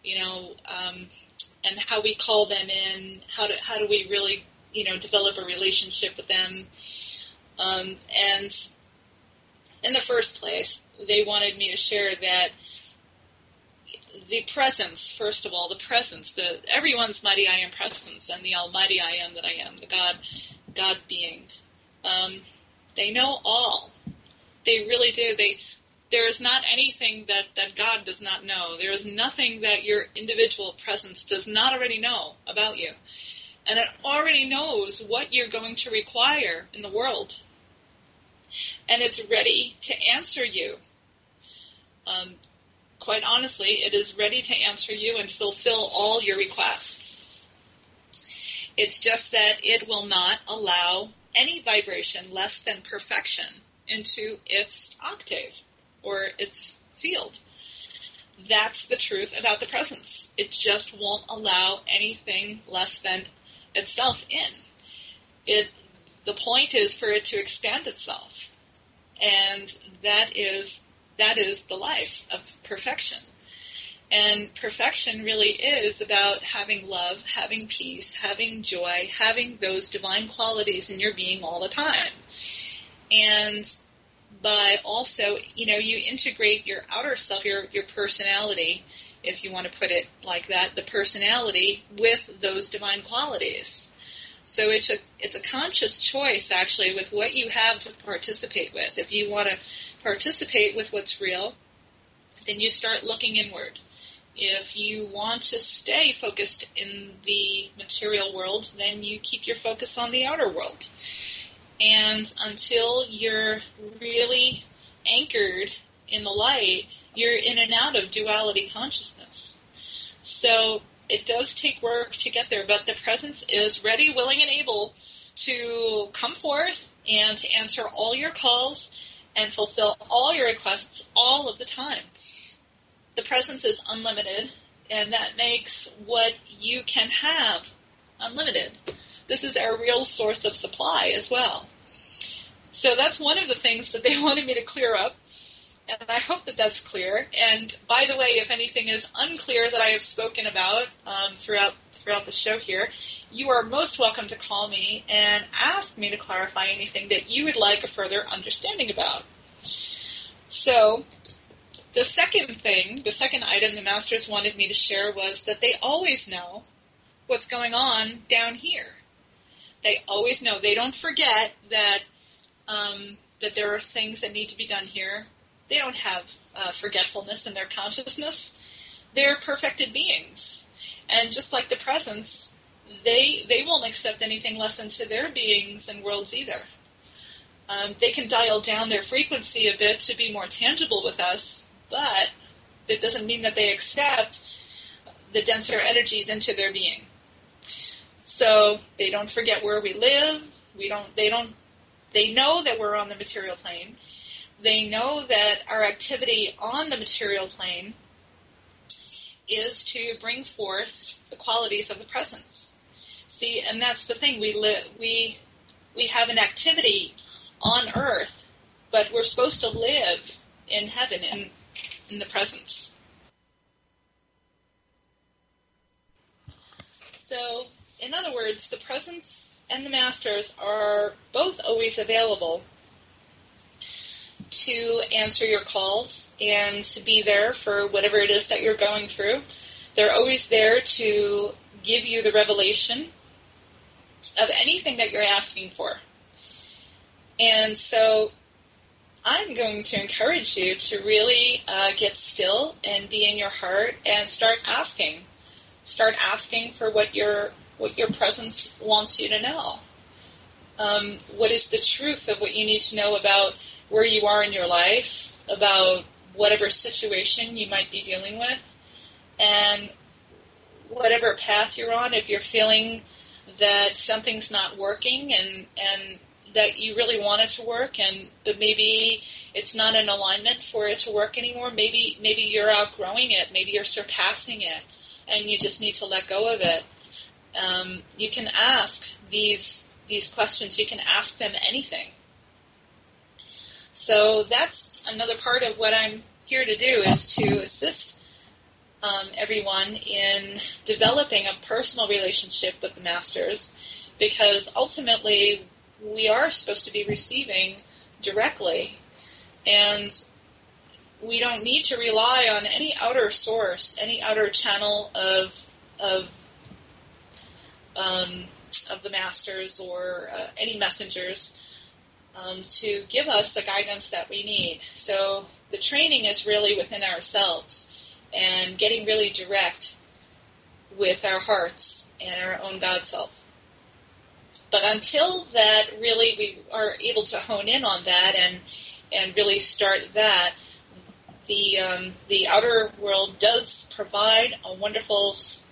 and how we call them in. How do we really develop a relationship with them? And in the first place, they wanted me to share that the presence, first of all, the everyone's mighty I am presence, and the Almighty I am that I am, the God being. They know all. They really do. There is not anything that God does not know. There is nothing that your individual presence does not already know about you. And it already knows what you're going to require in the world. And it's ready to answer you. Quite honestly, it is ready to answer you and fulfill all your requests. It's just that it will not allow any vibration less than perfection into its octave or its field. That's the truth about the presence. It just won't allow anything less than itself in. The point is for it to expand itself. And that is the life of perfection. And perfection really is about having love, having peace, having joy, having those divine qualities in your being all the time. And by also, you integrate your outer self, your personality, if you want to put it like that, the personality with those divine qualities. So it's a conscious choice, actually, with what you have to participate with. If you want to participate with what's real, then you start looking inward. If you want to stay focused in the material world, then you keep your focus on the outer world. And until you're really anchored in the light, you're in and out of duality consciousness. So it does take work to get there, but the presence is ready, willing, and able to come forth and to answer all your calls and fulfill all your requests all of the time. The presence is unlimited, and that makes what you can have unlimited. This is our real source of supply as well. So that's one of the things that they wanted me to clear up, and I hope that that's clear. And by the way, if anything is unclear that I have spoken about throughout the show here, you are most welcome to call me and ask me to clarify anything that you would like a further understanding about. So the second item the Masters wanted me to share was that they always know what's going on down here. They always know. They don't forget that that there are things that need to be done here. They don't have forgetfulness in their consciousness. They're perfected beings. And just like the presence, they won't accept anything less into their beings and worlds either. They can dial down their frequency a bit to be more tangible with us, but that doesn't mean that they accept the denser energies into their being. So they don't forget where we live. They know that we're on the material plane. They know that our activity on the material plane is to bring forth the qualities of the presence. See, and that's the thing. We have an activity on earth, but we're supposed to live in heaven, in the presence. So, in other words, the presence and the masters are both always available to answer your calls and to be there for whatever it is that you're going through. They're always there to give you the revelation of anything that you're asking for. And so I'm going to encourage you to really get still and be in your heart and start asking. Start asking for what your presence wants you to know. What is the truth of what you need to know about where you are in your life, about whatever situation you might be dealing with, and whatever path you're on. If you're feeling that something's not working and that you really want it to work, but maybe it's not in alignment for it to work anymore, maybe you're outgrowing it, maybe you're surpassing it, and you just need to let go of it. You can ask these questions. You can ask them anything. So that's another part of what I'm here to do, is to assist everyone in developing a personal relationship with the masters, because ultimately we are supposed to be receiving directly, and we don't need to rely on any outer source, any outer channel of the masters or any messengers to give us the guidance that we need. So the training is really within ourselves and getting really direct with our hearts and our own God self. But until that, really, we are able to hone in on that and really start that, the outer world does provide a wonderful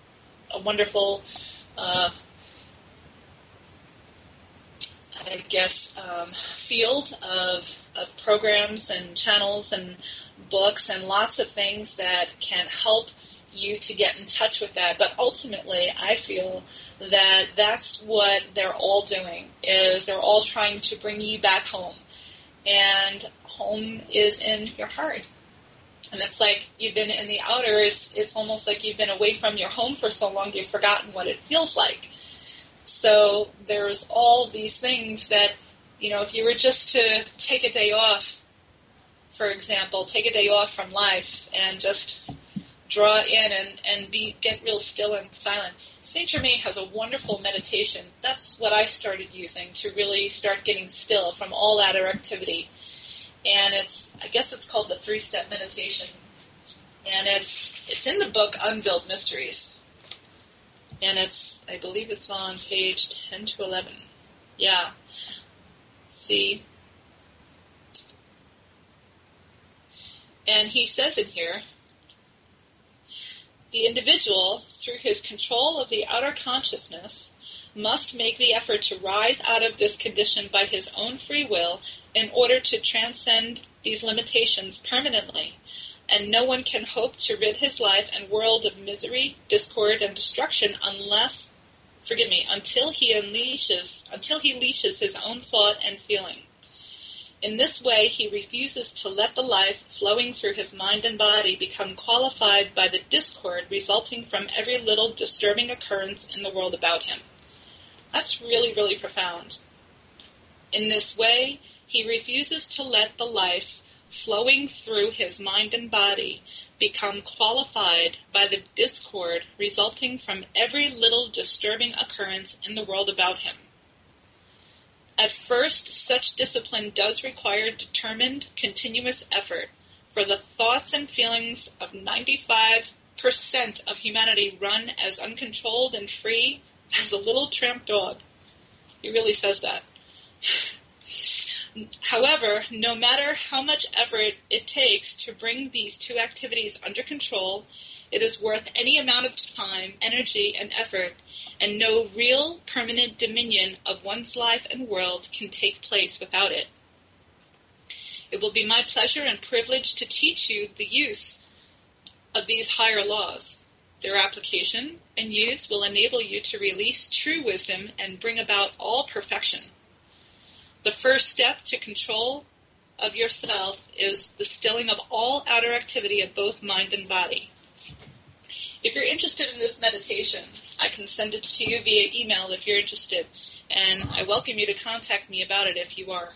field of programs and channels and books and lots of things that can help you to get in touch with that. But ultimately, I feel that that's what they're all doing, is they're all trying to bring you back home. And home is in your heart. And it's like you've been in the outer, it's almost like you've been away from your home for so long you've forgotten what it feels like. So there's all these things that, if you were just to take a day off, for example, take a day off from life and just draw in and get real still and silent. Saint Germain has a wonderful meditation. That's what I started using to really start getting still from all outer activity. And I guess it's called the 3-step meditation. And it's in the book Unveiled Mysteries. And I believe it's on page 10 to 11. Yeah. See? And he says in here, the individual, through his control of the outer consciousness, must make the effort to rise out of this condition by his own free will in order to transcend these limitations permanently, and no one can hope to rid his life and world of misery, discord, and destruction until he leashes his own thought and feeling. In this way, he refuses to let the life flowing through his mind and body become qualified by the discord resulting from every little disturbing occurrence in the world about him. That's really, really profound. In this way, he refuses to let the life flowing through his mind and body become qualified by the discord resulting from every little disturbing occurrence in the world about him. At first, such discipline does require determined, continuous effort, for the thoughts and feelings of 95% of humanity run as uncontrolled and free as a little tramp dog. He really says that. However, no matter how much effort it takes to bring these two activities under control, it is worth any amount of time, energy, and effort, and no real permanent dominion of one's life and world can take place without it. It will be my pleasure and privilege to teach you the use of these higher laws. Their application and use will enable you to release true wisdom and bring about all perfection. The first step to control of yourself is the stilling of all outer activity of both mind and body. If you're interested in this meditation, I can send it to you via email if you're interested, and I welcome you to contact me about it if you are.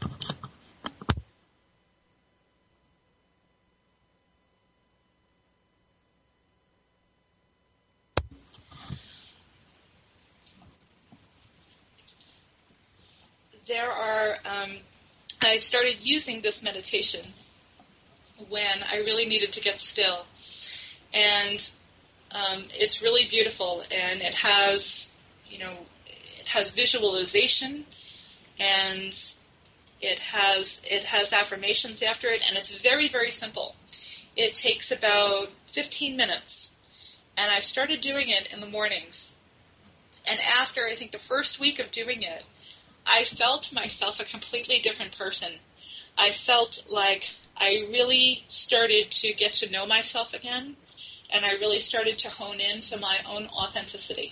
I started using this meditation when I really needed to get still. And it's really beautiful, and it has visualization, and it has affirmations after it, and it's very, very simple. It takes about 15 minutes, and I started doing it in the mornings. And after, I think, the first week of doing it, I felt myself a completely different person. I felt like I really started to get to know myself again, and I really started to hone into my own authenticity.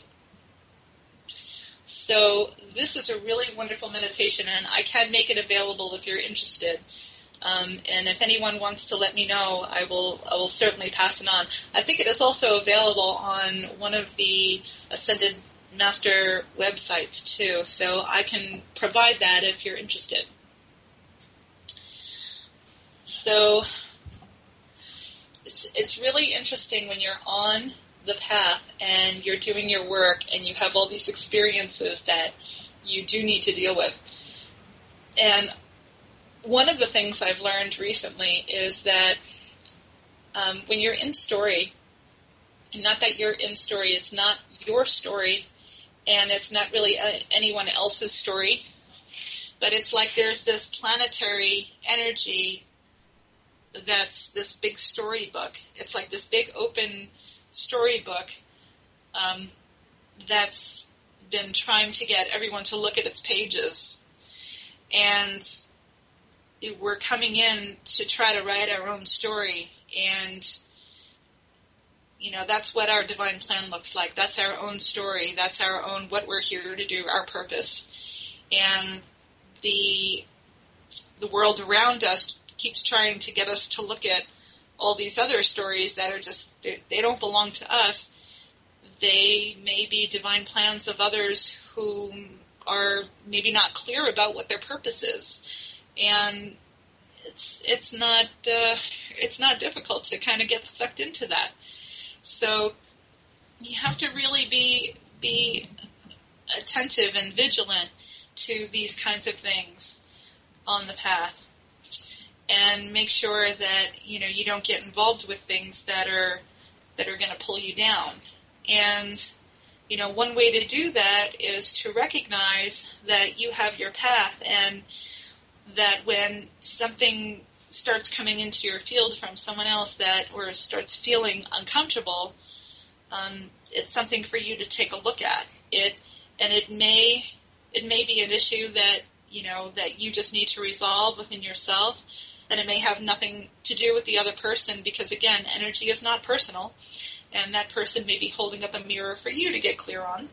So this is a really wonderful meditation, and I can make it available if you're interested. And if anyone wants to let me know, I will certainly pass it on. I think it is also available on one of the Ascended Master websites too, so I can provide that if you're interested. So it's really interesting when you're on the path and you're doing your work and you have all these experiences that you do need to deal with. And one of the things I've learned recently is that when you're in story, not that you're in story, it's not your story, and it's not really anyone else's story, but it's like there's this planetary energy that's this big storybook. It's like this big open storybook that's been trying to get everyone to look at its pages. And we're coming in to try to write our own story, and that's what our divine plan looks like. That's our own story. That's our own, what we're here to do, our purpose. And the world around us keeps trying to get us to look at all these other stories that are just, they don't belong to us. They may be divine plans of others who are maybe not clear about what their purpose is. And it's not difficult to kind of get sucked into that. So you have to really be attentive and vigilant to these kinds of things on the path, and make sure that you don't get involved with things that are going to pull you down. And one way to do that is to recognize that you have your path, and that when something starts coming into your field from someone else or starts feeling uncomfortable, it's something for you to take a look at. It may be an issue that that you just need to resolve within yourself, and it may have nothing to do with the other person, because again, energy is not personal, and that person may be holding up a mirror for you to get clear on.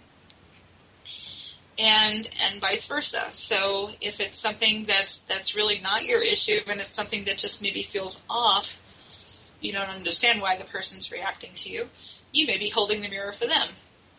And vice versa. So if it's something that's really not your issue, and it's something that just maybe feels off, you don't understand why the person's reacting to you, you may be holding the mirror for them.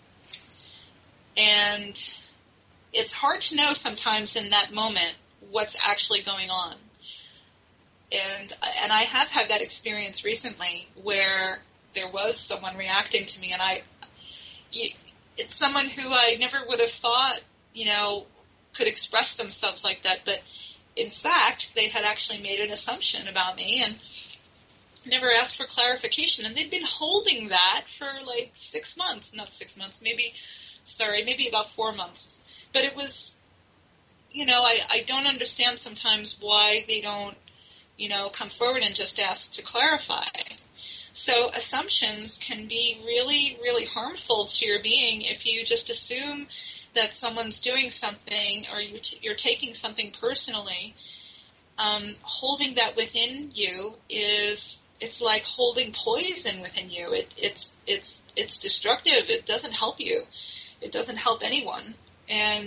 And it's hard to know sometimes in that moment what's actually going on. And I have had that experience recently where there was someone reacting to me, and it's someone who I never would have thought, could express themselves like that. But in fact, they had actually made an assumption about me and never asked for clarification. And they'd been holding that for like 6 months, not 6 months, maybe about 4 months. But it was, I don't understand sometimes why they don't, come forward and just ask to clarify. So assumptions can be really, really harmful to your being if you just assume that someone's doing something or you're taking something personally. Holding that within you it's like holding poison within you. It's destructive. It doesn't help you. It doesn't help anyone, and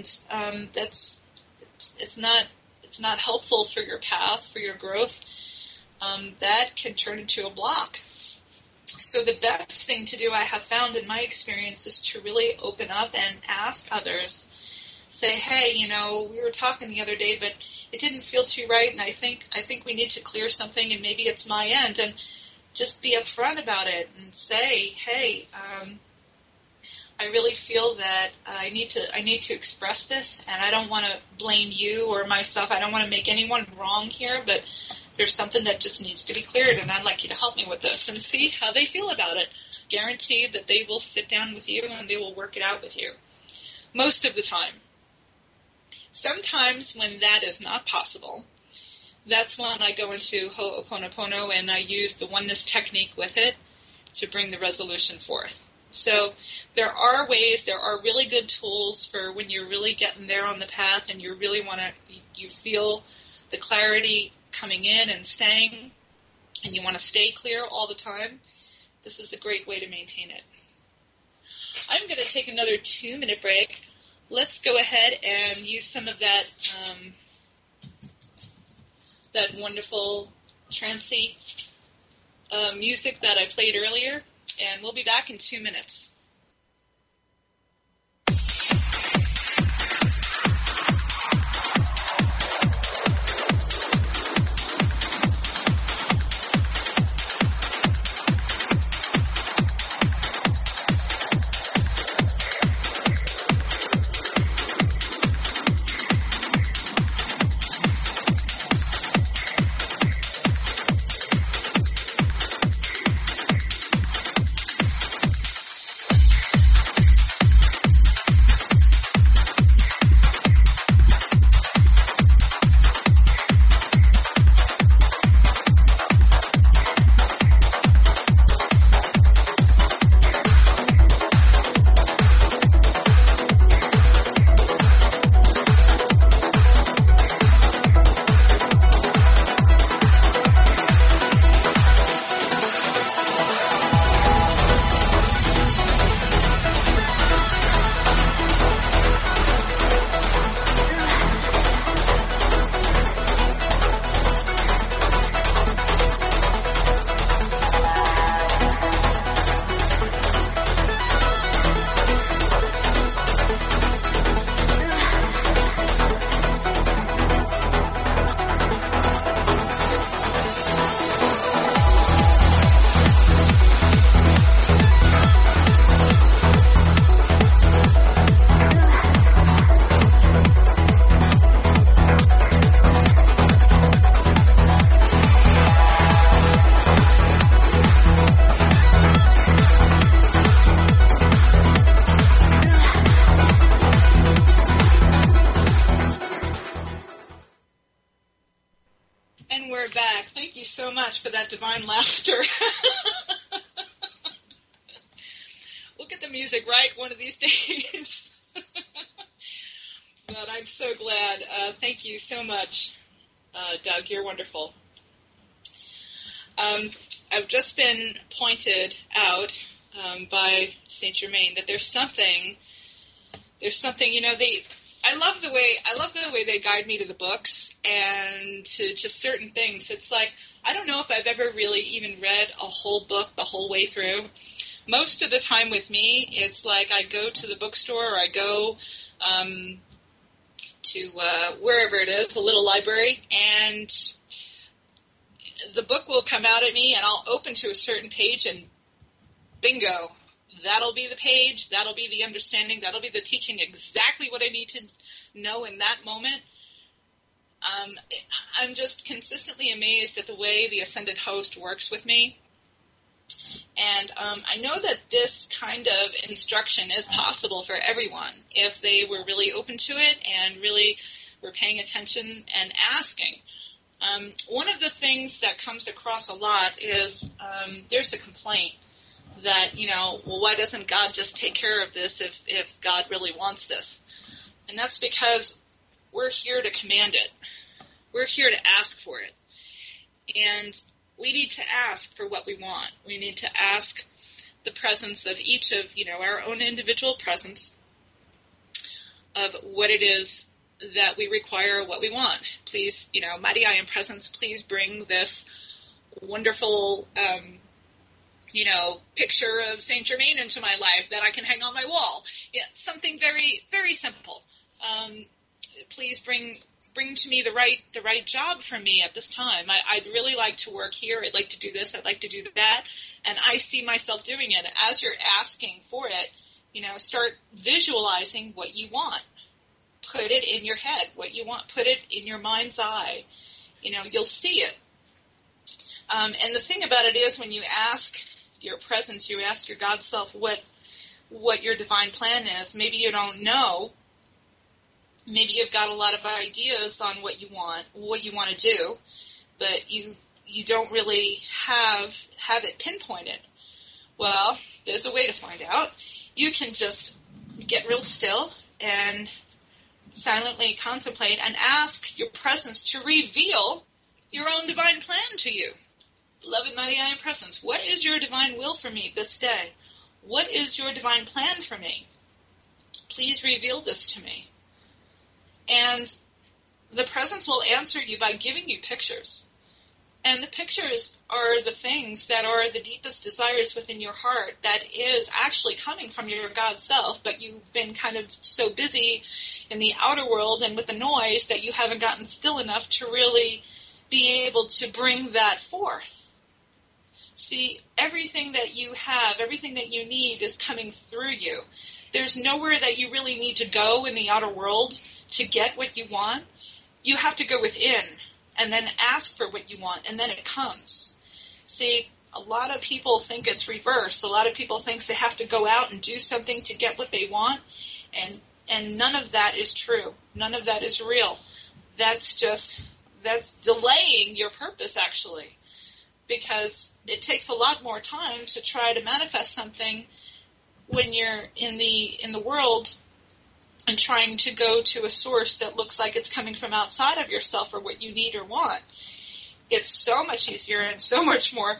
it's not helpful for your path, for your growth. That can turn into a block. So the best thing to do, I have found in my experience, is to really open up and ask others. Say, hey, we were talking the other day, but it didn't feel too right, and I think we need to clear something, and maybe it's my end, and just be upfront about it and say, hey, I really feel that I need to express this, and I don't want to blame you or myself. I don't want to make anyone wrong here, but there's something that just needs to be cleared, and I'd like you to help me with this, and see how they feel about it. Guarantee that they will sit down with you and they will work it out with you. Most of the time. Sometimes when that is not possible, that's when I go into Ho'oponopono and I use the oneness technique with it to bring the resolution forth. So there are ways, there are really good tools for when you're really getting there on the path and you feel the clarity coming in and staying, and you want to stay clear all the time. This is a great way to maintain it. I'm going to take another 2-minute break. Let's go ahead and use some of that wonderful trancey music that I played earlier, and we'll be back in 2 minutes. So much for that divine laughter. We'll get the music right one of these days. But I'm so glad. Thank you so much, Doug. You're wonderful. I've just been pointed out by Saint Germain that there's something. I love the way they guide me to the books and to just certain things. It's like, I don't know if I've ever really even read a whole book the whole way through. Most of the time with me, it's like I go to the bookstore or I go to wherever it is, a little library, and the book will come out at me, and I'll open to a certain page, and bingo, that'll be the page, that'll be the understanding, that'll be the teaching, exactly what I need to know in that moment. I'm just consistently amazed at the way the Ascended Host works with me. And I know that this kind of instruction is possible for everyone if they were really open to it and really were paying attention and asking. One of the things that comes across a lot is there's a complaint that, well, why doesn't God just take care of this if God really wants this? And that's because we're here to command it. We're here to ask for it. And we need to ask for what we want. We need to ask the presence of each of, our own individual presence of what it is that we require, what we want. Please, Mighty I Am Presence, please bring this wonderful, picture of Saint Germain into my life that I can hang on my wall. Yeah, something very, very simple. Please bring to me the right job for me at this time. I'd really like to work here. I'd like to do this. I'd like to do that. And I see myself doing it. As you're asking for it, start visualizing what you want. Put it in your head, what you want. Put it in your mind's eye. You'll see it. And the thing about it is when you ask your presence, you ask your God self what your divine plan is. Maybe you don't know. Maybe you've got a lot of ideas on what you want to do, but you don't really have it pinpointed. Well, there's a way to find out. You can just get real still and silently contemplate and ask your presence to reveal your own divine plan to you. Beloved Mighty I Am Presence, what is your divine will for me this day? What is your divine plan for me? Please reveal this to me. And the presence will answer you by giving you pictures. And the pictures are the things that are the deepest desires within your heart that is actually coming from your God self, but you've been kind of so busy in the outer world and with the noise that you haven't gotten still enough to really be able to bring that forth. See, everything that you have, everything that you need is coming through you. There's nowhere that you really need to go in the outer world to get what you want. You have to go within and then ask for what you want, and then it comes. See, a lot of people think it's reverse. A lot of people think they have to go out and do something to get what they want, and none of that is true. None of that is real. That's delaying your purpose, actually, because it takes a lot more time to try to manifest something when you're in the world and trying to go to a source that looks like it's coming from outside of yourself or what you need or want. It's so much easier and so much more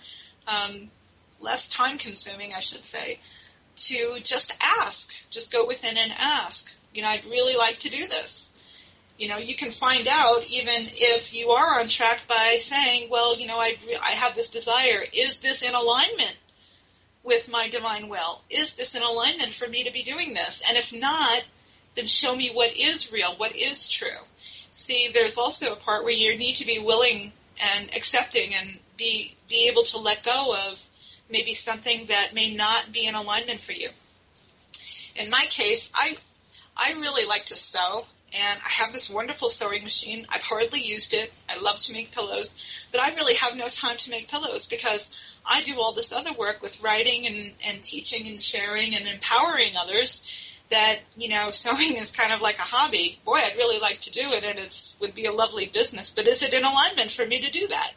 less time-consuming, I should say, to just ask. Just go within and ask. I'd really like to do this. You can find out even if you are on track by saying, well, I have this desire. Is this in alignment with my divine will? Is this in alignment for me to be doing this? And if not, then show me what is real, what is true. See, there's also a part where you need to be willing and accepting and be able to let go of maybe something that may not be in alignment for you. In my case, I really like to sew, and I have this wonderful sewing machine. I've hardly used it. I love to make pillows, but I really have no time to make pillows because I do all this other work with writing and teaching and sharing and empowering others that, sewing is kind of like a hobby. Boy, I'd really like to do it, and it would be a lovely business, but is it in alignment for me to do that?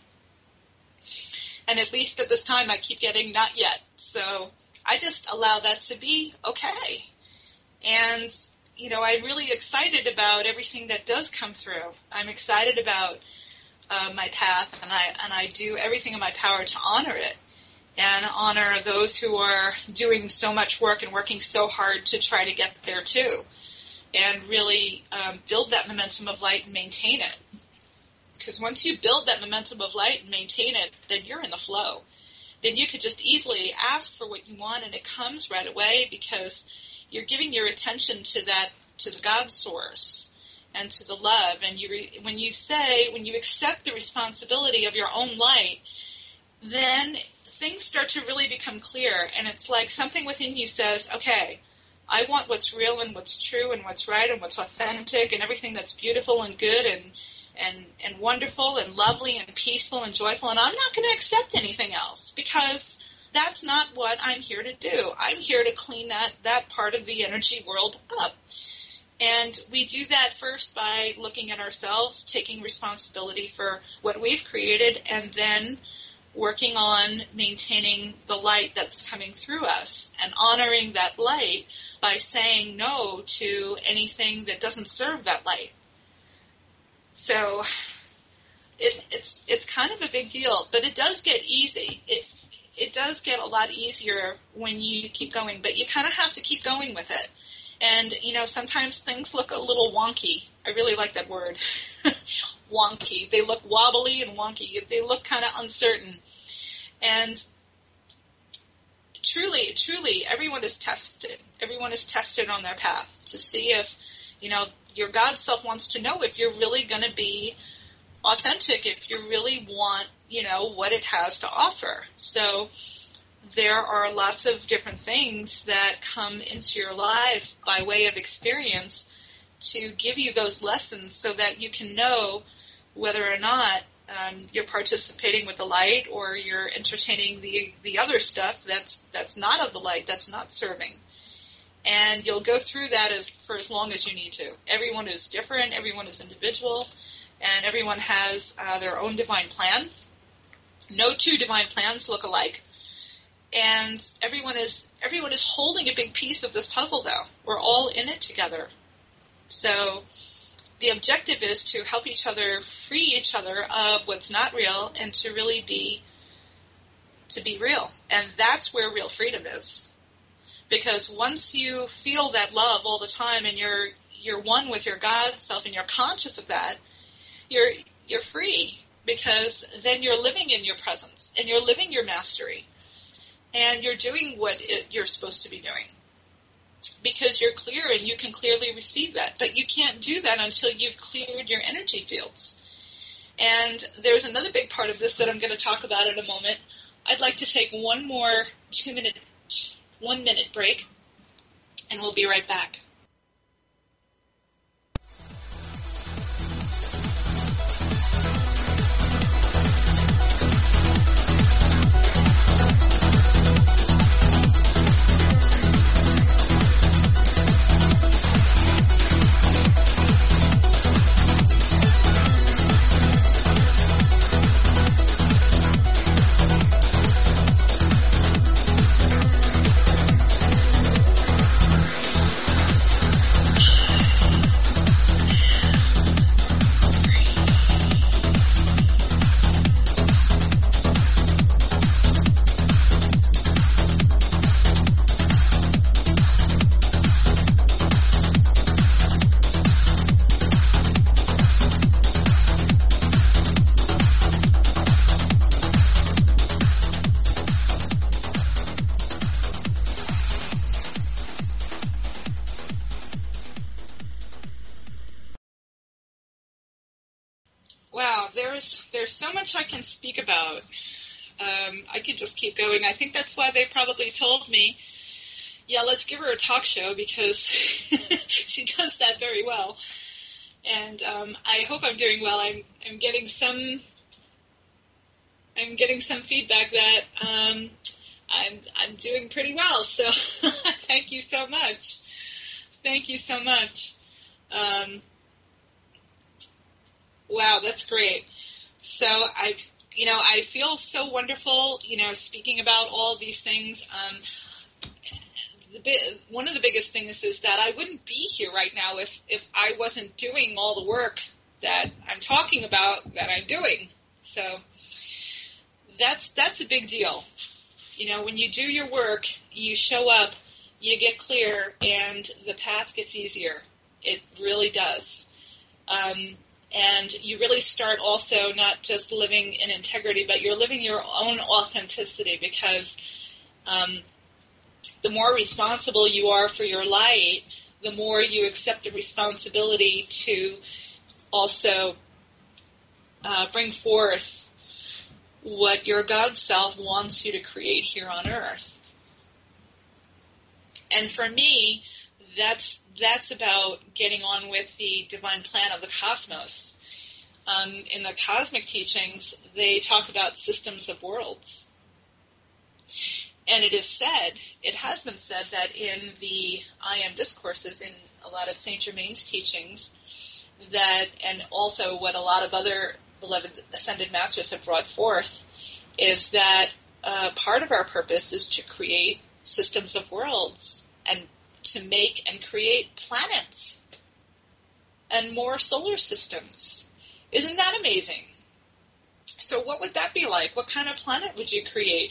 And at least at this time, I keep getting not yet. So I just allow that to be okay. And, I'm really excited about everything that does come through. I'm excited about my path, and I do everything in my power to honor it. And honor those who are doing so much work and working so hard to try to get there too. And really build that momentum of light and maintain it. Because once you build that momentum of light and maintain it, then you're in the flow. Then you could just easily ask for what you want, and it comes right away because you're giving your attention to the God source. and to the love. And when you accept the responsibility of your own light, then things start to really become clear. And it's like something within you says, okay, I want what's real and what's true and what's right and what's authentic and everything that's beautiful and good and wonderful and lovely and peaceful and joyful. And I'm not going to accept anything else, because that's not what I'm here to do. I'm here to clean that part of the energy world up. And we do that first by looking at ourselves, taking responsibility for what we've created, and then working on maintaining the light that's coming through us and honoring that light by saying no to anything that doesn't serve that light. So it's kind of a big deal, but it does get easy. It does get a lot easier when you keep going, but you kind of have to keep going with it. And, sometimes things look a little wonky. I really like that word. Wonky. They look wobbly and wonky. They look kind of uncertain. And truly, everyone is tested. Everyone is tested on their path to see if, your God self wants to know if you're really going to be authentic, if you really want, what it has to offer. So there are lots of different things that come into your life by way of experience to give you those lessons so that you can know whether or not you're participating with the light or you're entertaining the other stuff that's not of the light, that's not serving. And you'll go through that for as long as you need to. Everyone is different, everyone is individual, and everyone has their own divine plan. No two divine plans look alike. And everyone is holding a big piece of this puzzle, though. We're all in it together. So the objective is to help each other, free each other of what's not real, and to really be real. And that's where real freedom is. Because once you feel that love all the time, and you're one with your God self, and you're conscious of that, you're free. Because then you're living in your presence, and you're living your mastery. And you're doing what you're supposed to be doing. Because you're clear and you can clearly receive that. But you can't do that until you've cleared your energy fields. And there's another big part of this that I'm going to talk about in a moment. I'd like to take one more 1 minute break, and we'll be right back. Wow, there's so much I can speak about. I could just keep going. I think that's why they probably told me, yeah, let's give her a talk show, because she does that very well. And I hope I'm doing well. I'm getting some feedback that I'm doing pretty well. So thank you so much. Thank you so much. Wow, that's great. So I feel so wonderful, speaking about all these things. One of the biggest things is that I wouldn't be here right now if I wasn't doing all the work that I'm talking about that I'm doing. So that's a big deal. When you do your work, you show up, you get clear, and the path gets easier. It really does. And you really start also not just living in integrity, but you're living your own authenticity, because the more responsible you are for your light, the more you accept the responsibility to also bring forth what your God self wants you to create here on earth. And for me, that's about getting on with the divine plan of the cosmos. In the cosmic teachings, they talk about systems of worlds. And it has been said that in the I Am discourses, in a lot of Saint Germain's teachings, that, and also what a lot of other beloved ascended masters have brought forth, is that part of our purpose is to create systems of worlds and to make and create planets and more solar systems. Isn't that amazing? So what would that be like? What kind of planet would you create?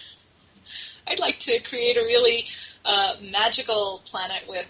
I'd like to create a really magical planet with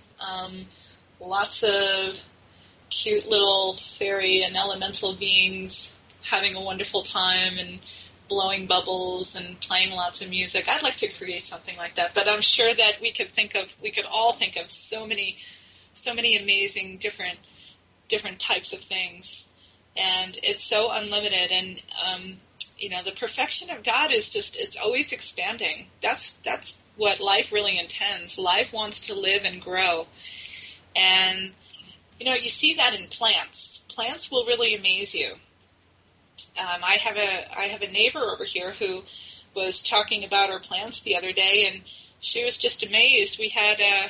lots of cute little fairy and elemental beings having a wonderful time and blowing bubbles and playing lots of music. I'd like to create something like that, but I'm sure that we could all think of so many amazing different types of things, and it's so unlimited. And the perfection of God is it's always expanding. That's what life really intends. Life wants to live and grow, and you see that in plants. Plants will really amaze you. I have a neighbor over here who was talking about her plants the other day, and she was just amazed. We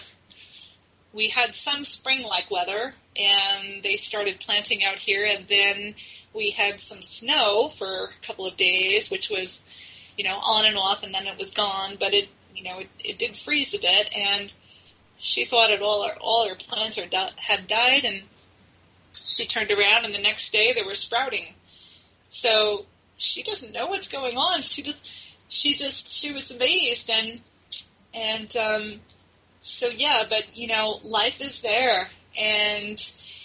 had some spring-like weather, and they started planting out here, and then we had some snow for a couple of days, which was, on and off, and then it was gone. But it did freeze a bit, and she thought that all her plants had died, and she turned around, and the next day they were sprouting. So she doesn't know what's going on. She was amazed, and so yeah. But life is there, and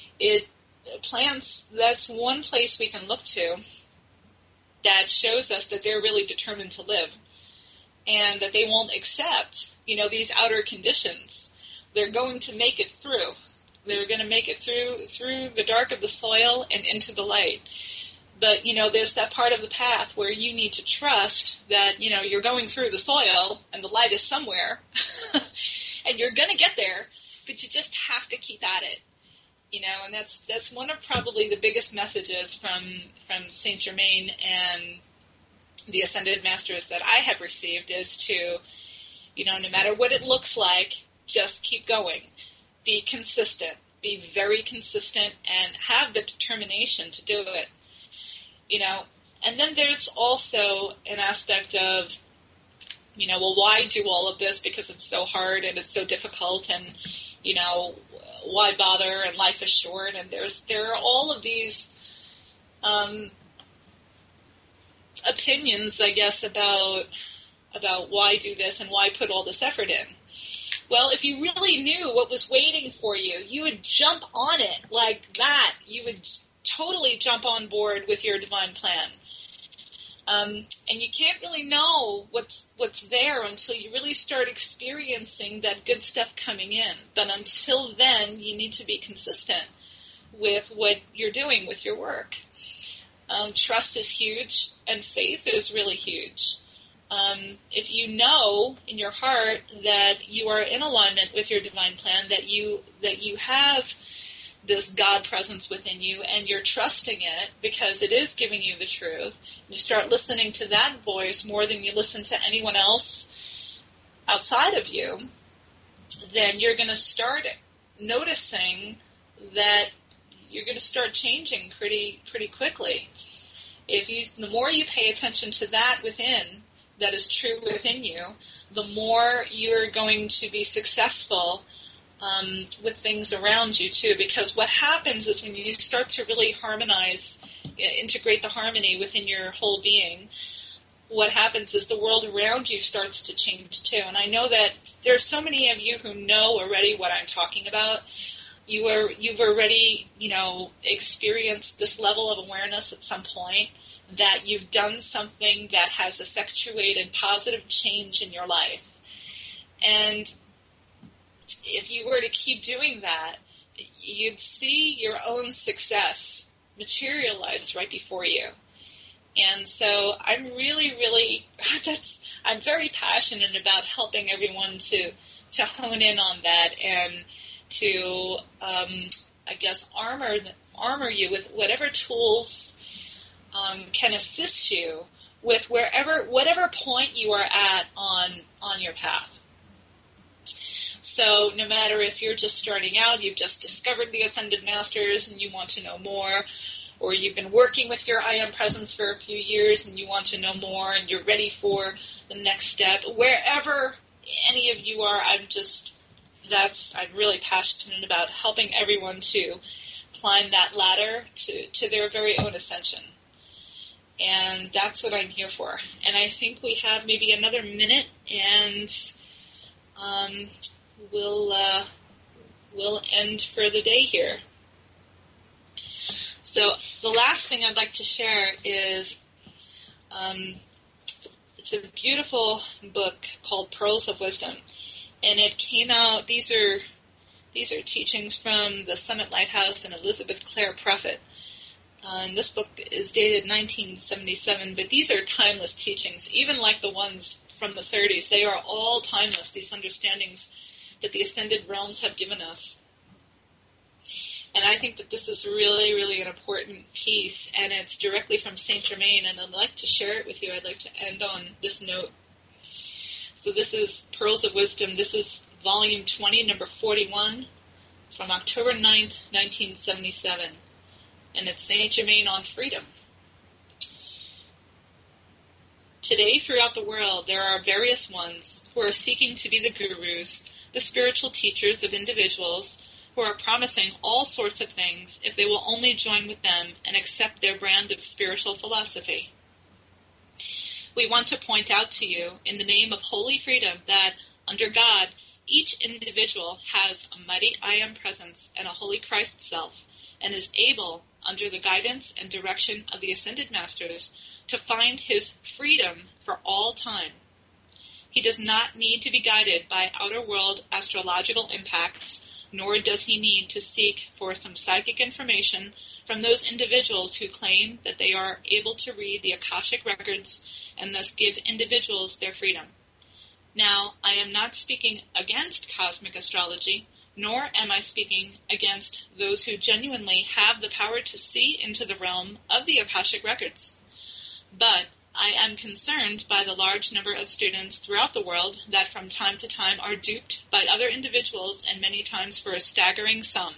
plants. That's one place we can look to that shows us that they're really determined to live, and that they won't accept these outer conditions. They're going to make it through. They're going to make it through the dark of the soil and into the light. But, there's that part of the path where you need to trust that, you're going through the soil and the light is somewhere and you're going to get there, but you just have to keep at it, and that's one of probably the biggest messages from Saint Germain and the Ascended Masters that I have received is to, no matter what it looks like, just keep going. Be consistent. Be very consistent and have the determination to do it. And then there's also an aspect of, why do all of this? Because it's so hard and it's so difficult, and, why bother? And life is short. And there are all of these opinions, I guess, about why do this and why put all this effort in. Well, if you really knew what was waiting for you, you would jump on it like that. You would totally jump on board with your divine plan. And you can't really know what's there until you really start experiencing that good stuff coming in. But until then, you need to be consistent with what you're doing with your work. Trust is huge, and faith is really huge. If you know in your heart that you are in alignment with your divine plan, that you have this God presence within you, and you're trusting it because it is giving you the truth, you start listening to that voice more than you listen to anyone else outside of you, then you're going to start noticing that you're going to start changing pretty quickly. The more you pay attention to that within, that is true within you, the more you're going to be successful with things around you too. Because what happens is when you start to really harmonize, integrate the harmony within your whole being, what happens is the world around you starts to change too. And I know that there's so many of you who know already what I'm talking about. You've already, experienced this level of awareness at some point, that you've done something that has effectuated positive change in your life. And, if you were to keep doing that, you'd see your own success materialize right before you. And so I'm I'm very passionate about helping everyone to hone in on that and to, armor you with whatever tools can assist you with whatever point you are at on your path. So no matter if you're just starting out, you've just discovered the Ascended Masters and you want to know more, or you've been working with your I Am Presence for a few years and you want to know more and you're ready for the next step, wherever any of you are, I'm really passionate about helping everyone to climb that ladder to their very own ascension. And that's what I'm here for. And I think we have maybe another minute, and we'll end for the day here. So the last thing I'd like to share is it's a beautiful book called Pearls of Wisdom, and it came out. These are teachings from the Summit Lighthouse and Elizabeth Clare Prophet. And this book is dated 1977, but these are timeless teachings, even like the ones from the 30s. They are all timeless, these understandings that the Ascended Realms have given us. And I think that this is really, really an important piece, and it's directly from Saint Germain, and I'd like to share it with you. I'd like to end on this note. So this is Pearls of Wisdom. This is Volume 20, number 41, from October 9th, 1977. And it's Saint Germain on freedom. Today, throughout the world, there are various ones who are seeking to be the gurus, the spiritual teachers of individuals, who are promising all sorts of things if they will only join with them and accept their brand of spiritual philosophy. We want to point out to you, in the name of holy freedom, that, under God, each individual has a mighty I Am Presence and a holy Christ self, and is able, under the guidance and direction of the Ascended Masters, to find his freedom for all time. He does not need to be guided by outer world astrological impacts, nor does he need to seek for some psychic information from those individuals who claim that they are able to read the Akashic records and thus give individuals their freedom. Now, I am not speaking against cosmic astrology, nor am I speaking against those who genuinely have the power to see into the realm of the Akashic records. But I am concerned by the large number of students throughout the world that from time to time are duped by other individuals, and many times for a staggering sum.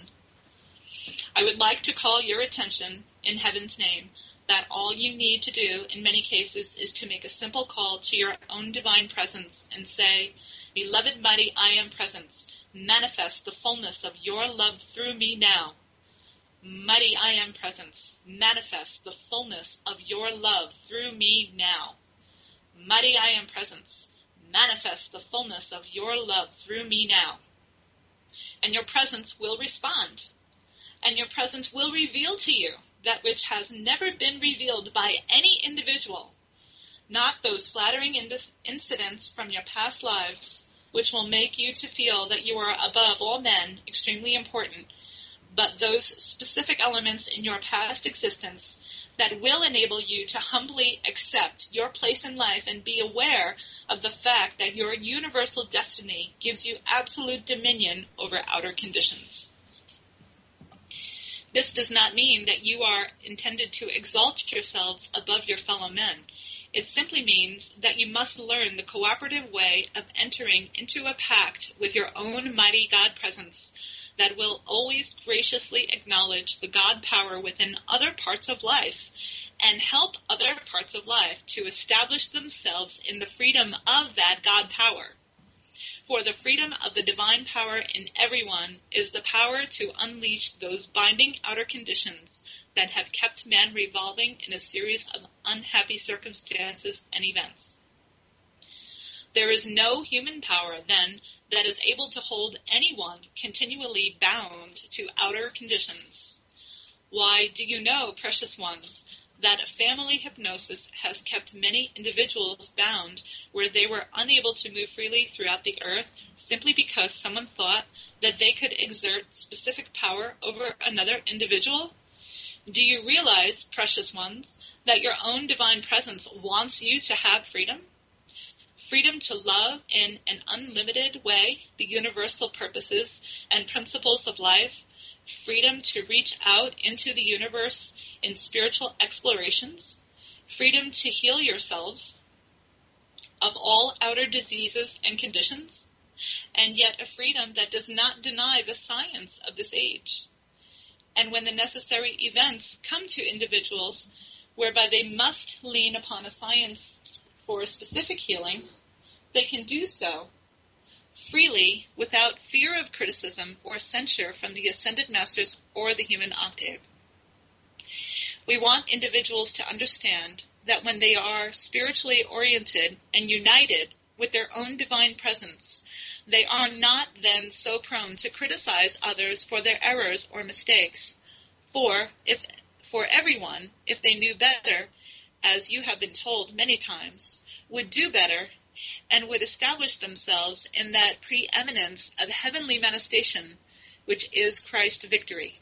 I would like to call your attention, in heaven's name, that all you need to do in many cases is to make a simple call to your own divine presence and say, "Beloved mighty I Am Presence, manifest the fullness of your love through me now. Mighty I Am Presence, manifest the fullness of your love through me now. Mighty I Am Presence, manifest the fullness of your love through me now." And your presence will respond. And your presence will reveal to you that which has never been revealed by any individual, not those flattering incidents from your past lives, which will make you to feel that you are above all men, extremely important, but those specific elements in your past existence that will enable you to humbly accept your place in life and be aware of the fact that your universal destiny gives you absolute dominion over outer conditions. This does not mean that you are intended to exalt yourselves above your fellow men. It simply means that you must learn the cooperative way of entering into a pact with your own mighty God presence that will always graciously acknowledge the God power within other parts of life and help other parts of life to establish themselves in the freedom of that God power. For the freedom of the divine power in everyone is the power to unleash those binding outer conditions that have kept man revolving in a series of unhappy circumstances and events. There is no human power, then, that is able to hold anyone continually bound to outer conditions. Why, do you know, precious ones, that family hypnosis has kept many individuals bound where they were unable to move freely throughout the earth simply because someone thought that they could exert specific power over another individual? Do you realize, precious ones, that your own divine presence wants you to have freedom? Freedom to love in an unlimited way the universal purposes and principles of life, freedom to reach out into the universe in spiritual explorations, freedom to heal yourselves of all outer diseases and conditions, and yet a freedom that does not deny the science of this age. And when the necessary events come to individuals whereby they must lean upon a science for a specific healing, they can do so freely without fear of criticism or censure from the Ascended Masters or the human octave. We want individuals to understand that when they are spiritually oriented and united with their own divine presence, they are not then so prone to criticize others for their errors or mistakes. For everyone, if they knew better, as you have been told many times, would do better and would establish themselves in that preeminence of heavenly manifestation, which is Christ's victory.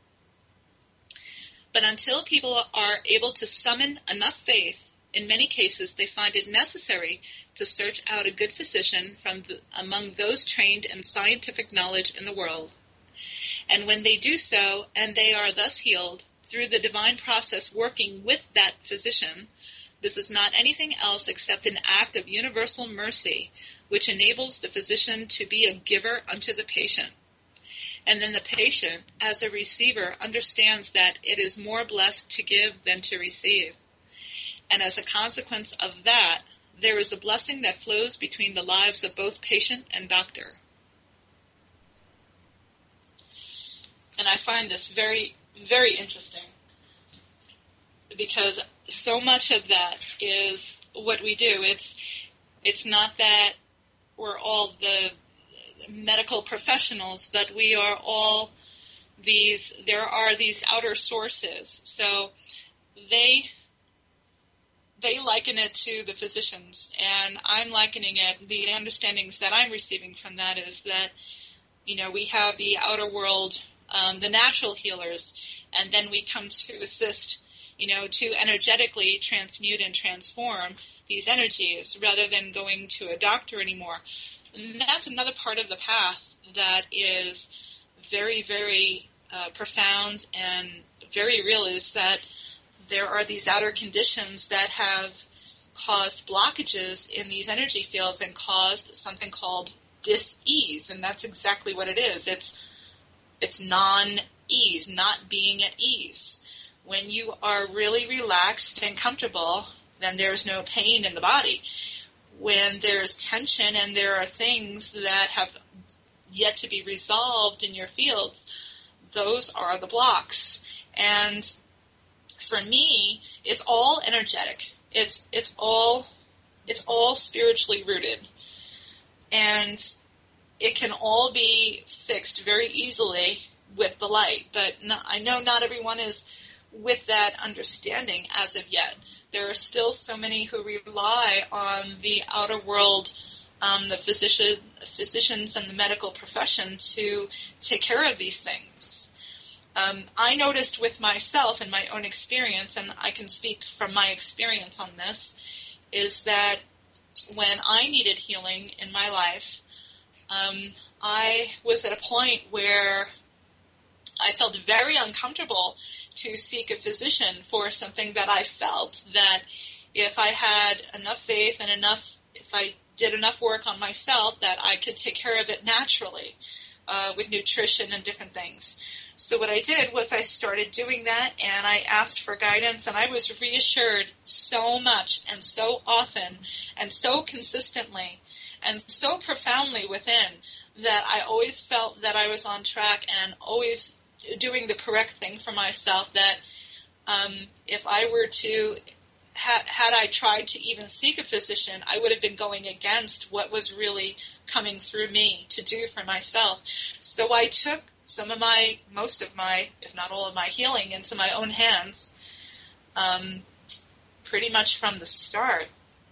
But until people are able to summon enough faith, in many cases they find it necessary to search out a good physician from among those trained in scientific knowledge in the world. And when they do so, and they are thus healed through the divine process working with that physician, this is not anything else except an act of universal mercy, which enables the physician to be a giver unto the patient. And then the patient, as a receiver, understands that it is more blessed to give than to receive. And as a consequence of that, there is a blessing that flows between the lives of both patient and doctor. And I find this very, very interesting, because so much of that is what we do. It's not that we're all the medical professionals, but we are all there are these outer sources. So they liken it to the physicians, and I'm likening it, the understandings that I'm receiving from that is that, we have the outer world, the natural healers, and then we come to assist, to energetically transmute and transform these energies rather than going to a doctor anymore. And that's another part of the path that is very, very profound and very real, is that there are these outer conditions that have caused blockages in these energy fields and caused something called dis-ease, and that's exactly what it is. It's non-ease, not being at ease. When you are really relaxed and comfortable, then there's no pain in the body. When there's tension and there are things that have yet to be resolved in your fields, those are the blocks. And for me, it's all energetic. It's all spiritually rooted. And it can all be fixed very easily with the light. But I know not everyone is with that understanding as of yet. There are still so many who rely on the outer world, the physicians and the medical profession to take care of these things. I noticed with myself in my own experience, and I can speak from my experience on this, is that when I needed healing in my life, I was at a point where I felt very uncomfortable to seek a physician for something that I felt that if I had enough faith and if I did enough work on myself, that I could take care of it naturally with nutrition and different things. So what I did was I started doing that, and I asked for guidance, and I was reassured so much and so often and so consistently and so profoundly within that I always felt that I was on track and always doing the correct thing for myself, that if I were to, had I tried to even seek a physician, I would have been going against what was really coming through me to do for myself. So I took most of my, if not all of my healing into my own hands, pretty much from the start.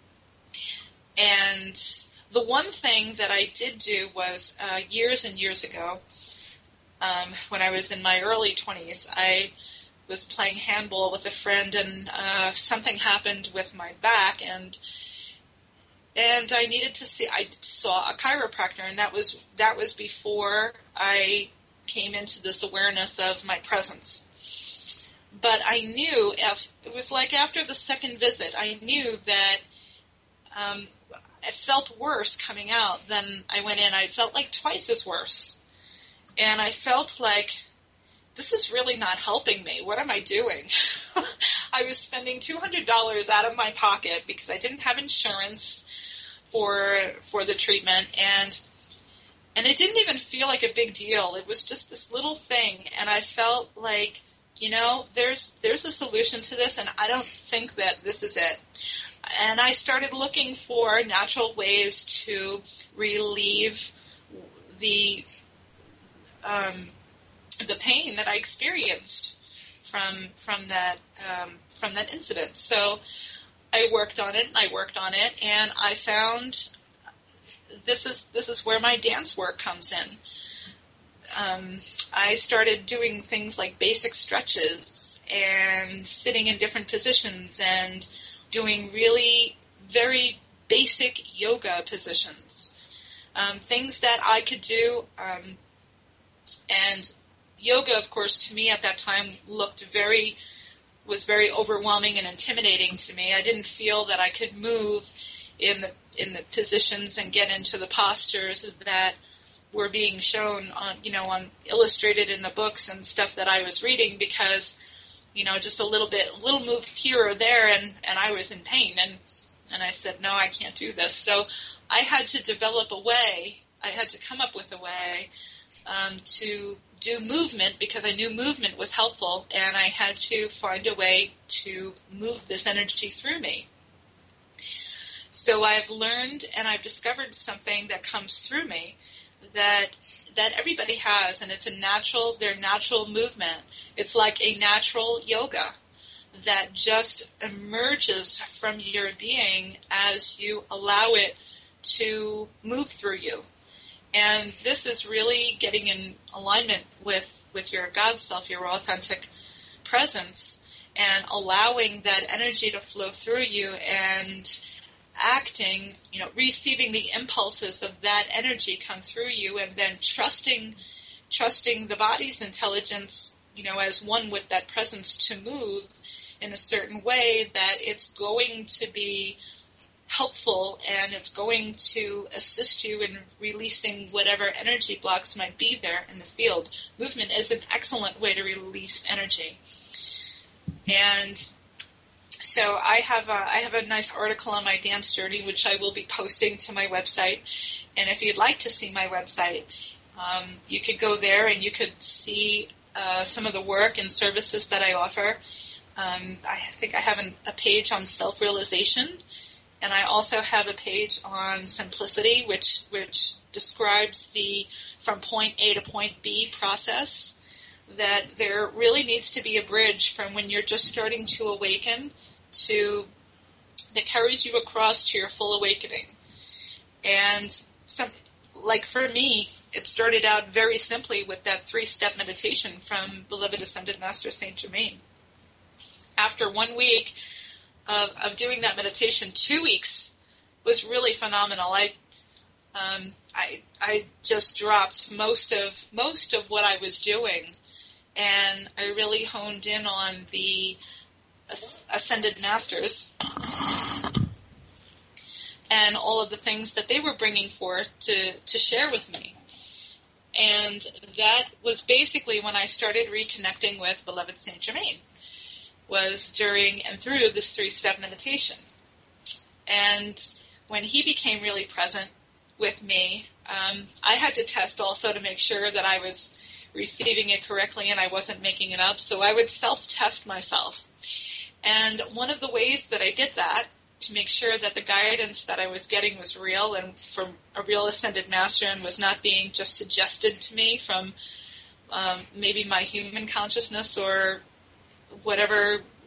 And the one thing that I did do was years and years ago, when I was in my early 20s, I was playing handball with a friend, and something happened with my back, and I needed to see. I saw a chiropractor, and that was before I came into this awareness of my presence. But I knew it was like after the second visit, I knew that I felt worse coming out than I went in. I felt like twice as worse, and I felt like, this is really not helping me. What am I doing? I was spending $200 out of my pocket because I didn't have insurance for the treatment, and it didn't even feel like a big deal. It was just this little thing, and I felt like, there's a solution to this, and I don't think that this is it. And I started looking for natural ways to relieve the pain that I experienced from that incident. So I worked on it, and I found this is where my dance work comes in. I started doing things like basic stretches and sitting in different positions and doing really very basic yoga positions, things that I could do, and yoga, of course, to me at that time was very overwhelming and intimidating to me. I didn't feel that I could move in the positions and get into the postures that were being shown on illustrated in the books and stuff that I was reading, because just a little move here or there, and I was in pain, and I said, no, I can't do this. So I had to develop a way. I had to come up with a way to do movement, because I knew movement was helpful, and I had to find a way to move this energy through me. So I've learned and I've discovered something that comes through me that everybody has, and it's their natural movement. It's like a natural yoga that just emerges from your being as you allow it to move through you. And this is really getting in alignment with your God self, your authentic presence, and allowing that energy to flow through you and acting, receiving the impulses of that energy come through you, and then trusting the body's intelligence, as one with that presence, to move in a certain way that it's going to be helpful, and it's going to assist you in releasing whatever energy blocks might be there in the field. Movement is an excellent way to release energy. And so I have a nice article on my dance journey, which I will be posting to my website. And if you'd like to see my website, you could go there and you could see some of the work and services that I offer. I think I have a page on self-realization. And I also have a page on simplicity, which describes the from point A to point B process, that there really needs to be a bridge from when you're just starting to awaken that carries you across to your full awakening. And like for me, it started out very simply with that 3-step meditation from beloved Ascended Master Saint Germain. After 1 week of doing that meditation, 2 weeks was really phenomenal. I just dropped most of what I was doing, and I really honed in on the Ascended Masters and all of the things that they were bringing forth to share with me. And that was basically when I started reconnecting with beloved Saint Germain, was during and through this 3-step meditation. And when he became really present with me, I had to test also to make sure that I was receiving it correctly and I wasn't making it up. So I would self-test myself. And one of the ways that I did that, to make sure that the guidance that I was getting was real and from a real Ascended Master and was not being just suggested to me from maybe my human consciousness or whatever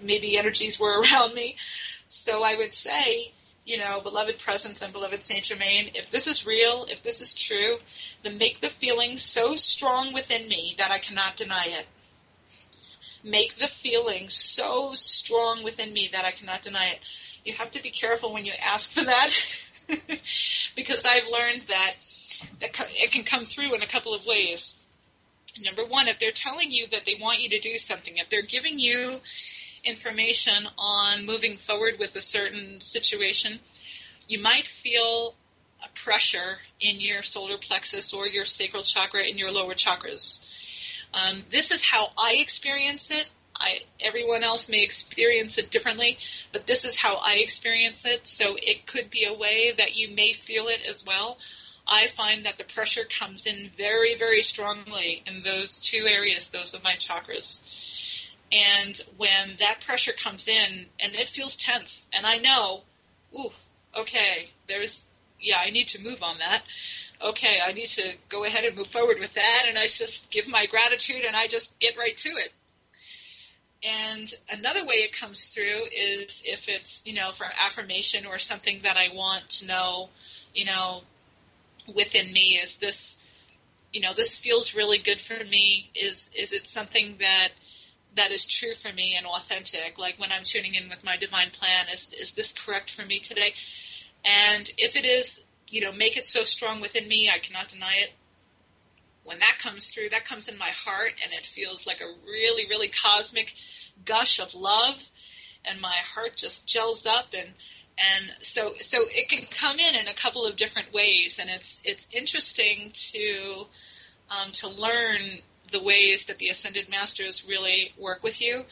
maybe energies were around me. So I would say, beloved presence and beloved Saint Germain, if this is real, if this is true, then make the feeling so strong within me that I cannot deny it. Make the feeling so strong within me that I cannot deny it. You have to be careful when you ask for that because I've learned that it can come through in a couple of ways. Number one, if they're telling you that they want you to do something, if they're giving you information on moving forward with a certain situation, you might feel a pressure in your solar plexus or your sacral chakra in your lower chakras. This is how I experience it. Everyone else may experience it differently, but this is how I experience it. So it could be a way that you may feel it as well. I find that the pressure comes in very, very strongly in those two areas, those of my chakras. And when that pressure comes in, and it feels tense, and I know, okay, I need to move on that. Okay, I need to go ahead and move forward with that, and I just give my gratitude, and I just get right to it. And another way it comes through is if it's, for affirmation or something that I want to know, within me, is this, this feels really good for me. Is it something that is true for me and authentic? Like when I'm tuning in with my divine plan, is this correct for me today? And if it is, make it so strong within me, I cannot deny it. When that comes through, that comes in my heart, and it feels like a really, really cosmic gush of love, and my heart just gels up, and so it can come in a couple of different ways, and it's interesting to learn the ways that the Ascended Masters really work with you.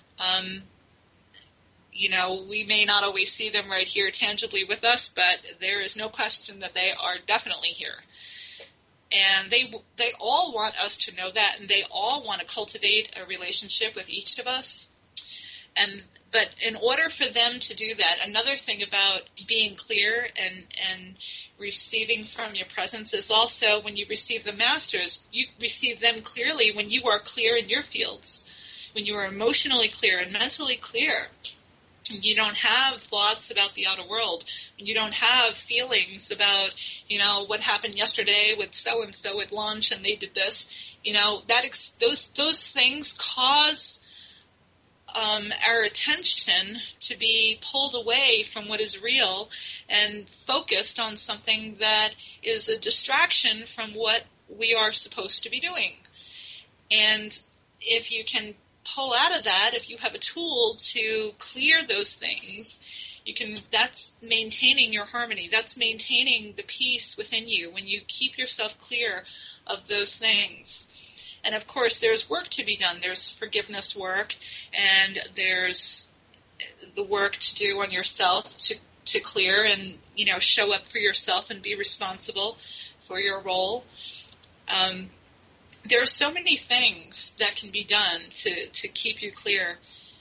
We may not always see them right here tangibly with us, but there is no question that they are definitely here. And they all want us to know that, and they all want to cultivate a relationship with each of us. But in order for them to do that, another thing about being clear and receiving from your presence is also when you receive the masters, you receive them clearly when you are clear in your fields, when you are emotionally clear and mentally clear. You don't have thoughts about the outer world. You don't have feelings about, what happened yesterday with so-and-so at lunch and they did this. Those things cause our attention to be pulled away from what is real and focused on something that is a distraction from what we are supposed to be doing. And if you can pull out of that, if you have a tool to clear those things, that's maintaining your harmony. That's maintaining the peace within you when you keep yourself clear of those things. And of course, there's work to be done. There's forgiveness work, and there's the work to do on yourself to clear and, show up for yourself and be responsible for your role. There are so many things that can be done to keep you clear.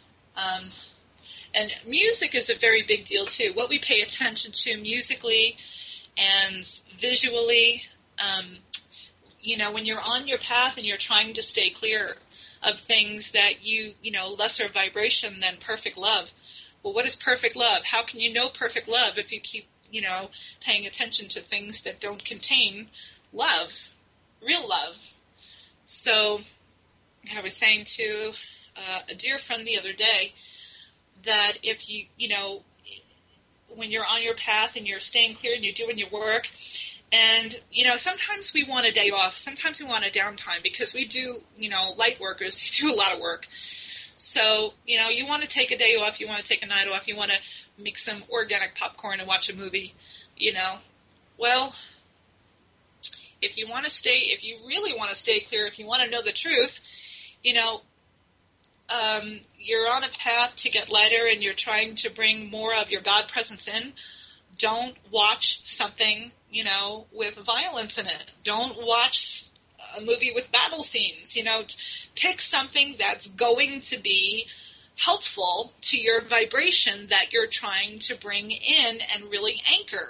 And music is a very big deal, too. What we pay attention to musically and visually, when you're on your path and you're trying to stay clear of things that lesser vibration than perfect love. Well, what is perfect love? How can you know perfect love if you keep, paying attention to things that don't contain love, real love? So I was saying to a dear friend the other day that if you, when you're on your path and you're staying clear and you're doing your work, and, sometimes we want a day off. Sometimes we want a downtime because we do, light workers, they do a lot of work. So, you want to take a day off. You want to take a night off. You want to make some organic popcorn and watch a movie, Well, if you really want to stay clear, if you want to know the truth, you're on a path to get lighter and you're trying to bring more of your God presence in. Don't watch something, with violence in it. Don't watch a movie with battle scenes. Pick something that's going to be helpful to your vibration that you're trying to bring in and really anchor.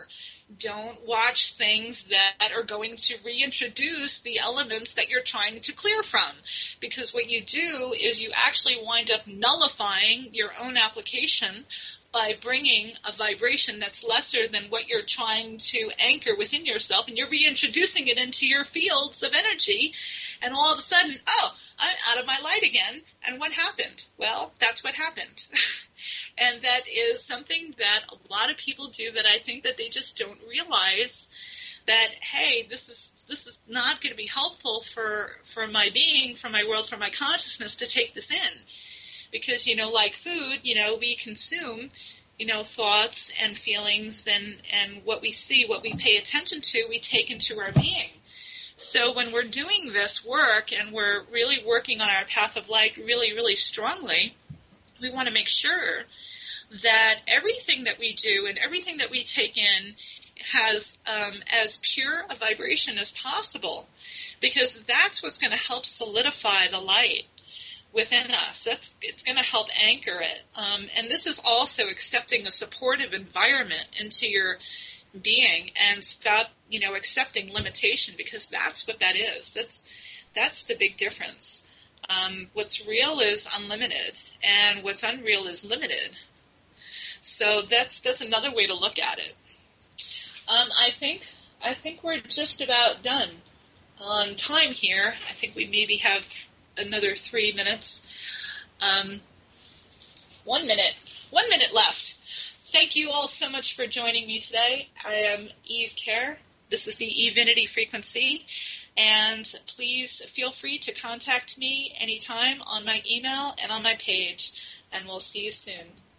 Don't watch things that are going to reintroduce the elements that you're trying to clear from. Because what you do is you actually wind up nullifying your own application by bringing a vibration that's lesser than what you're trying to anchor within yourself, and you're reintroducing it into your fields of energy, and all of a sudden, oh, I'm out of my light again, and what happened? Well, that's what happened. And that is something that a lot of people do that I think that they just don't realize that, hey, this is not going to be helpful for my being, for my world, for my consciousness to take this in. Because, like food, we consume, thoughts and feelings and what we see, what we pay attention to, we take into our being. So when we're doing this work and we're really working on our path of light really, really strongly, we want to make sure that everything that we do and everything that we take in has as pure a vibration as possible, because that's what's going to help solidify the light within us. It's going to help anchor it. And this is also accepting a supportive environment into your being and stop, accepting limitation, because that's what that is. That's the big difference. What's real is unlimited, and what's unreal is limited. So that's another way to look at it. I think we're just about done on time here. I think we maybe have another 3 minutes. 1 minute left. Thank you all so much for joining me today. I am Eve Kerr. This is the Evinity Frequency. And please feel free to contact me anytime on my email and on my page. And we'll see you soon.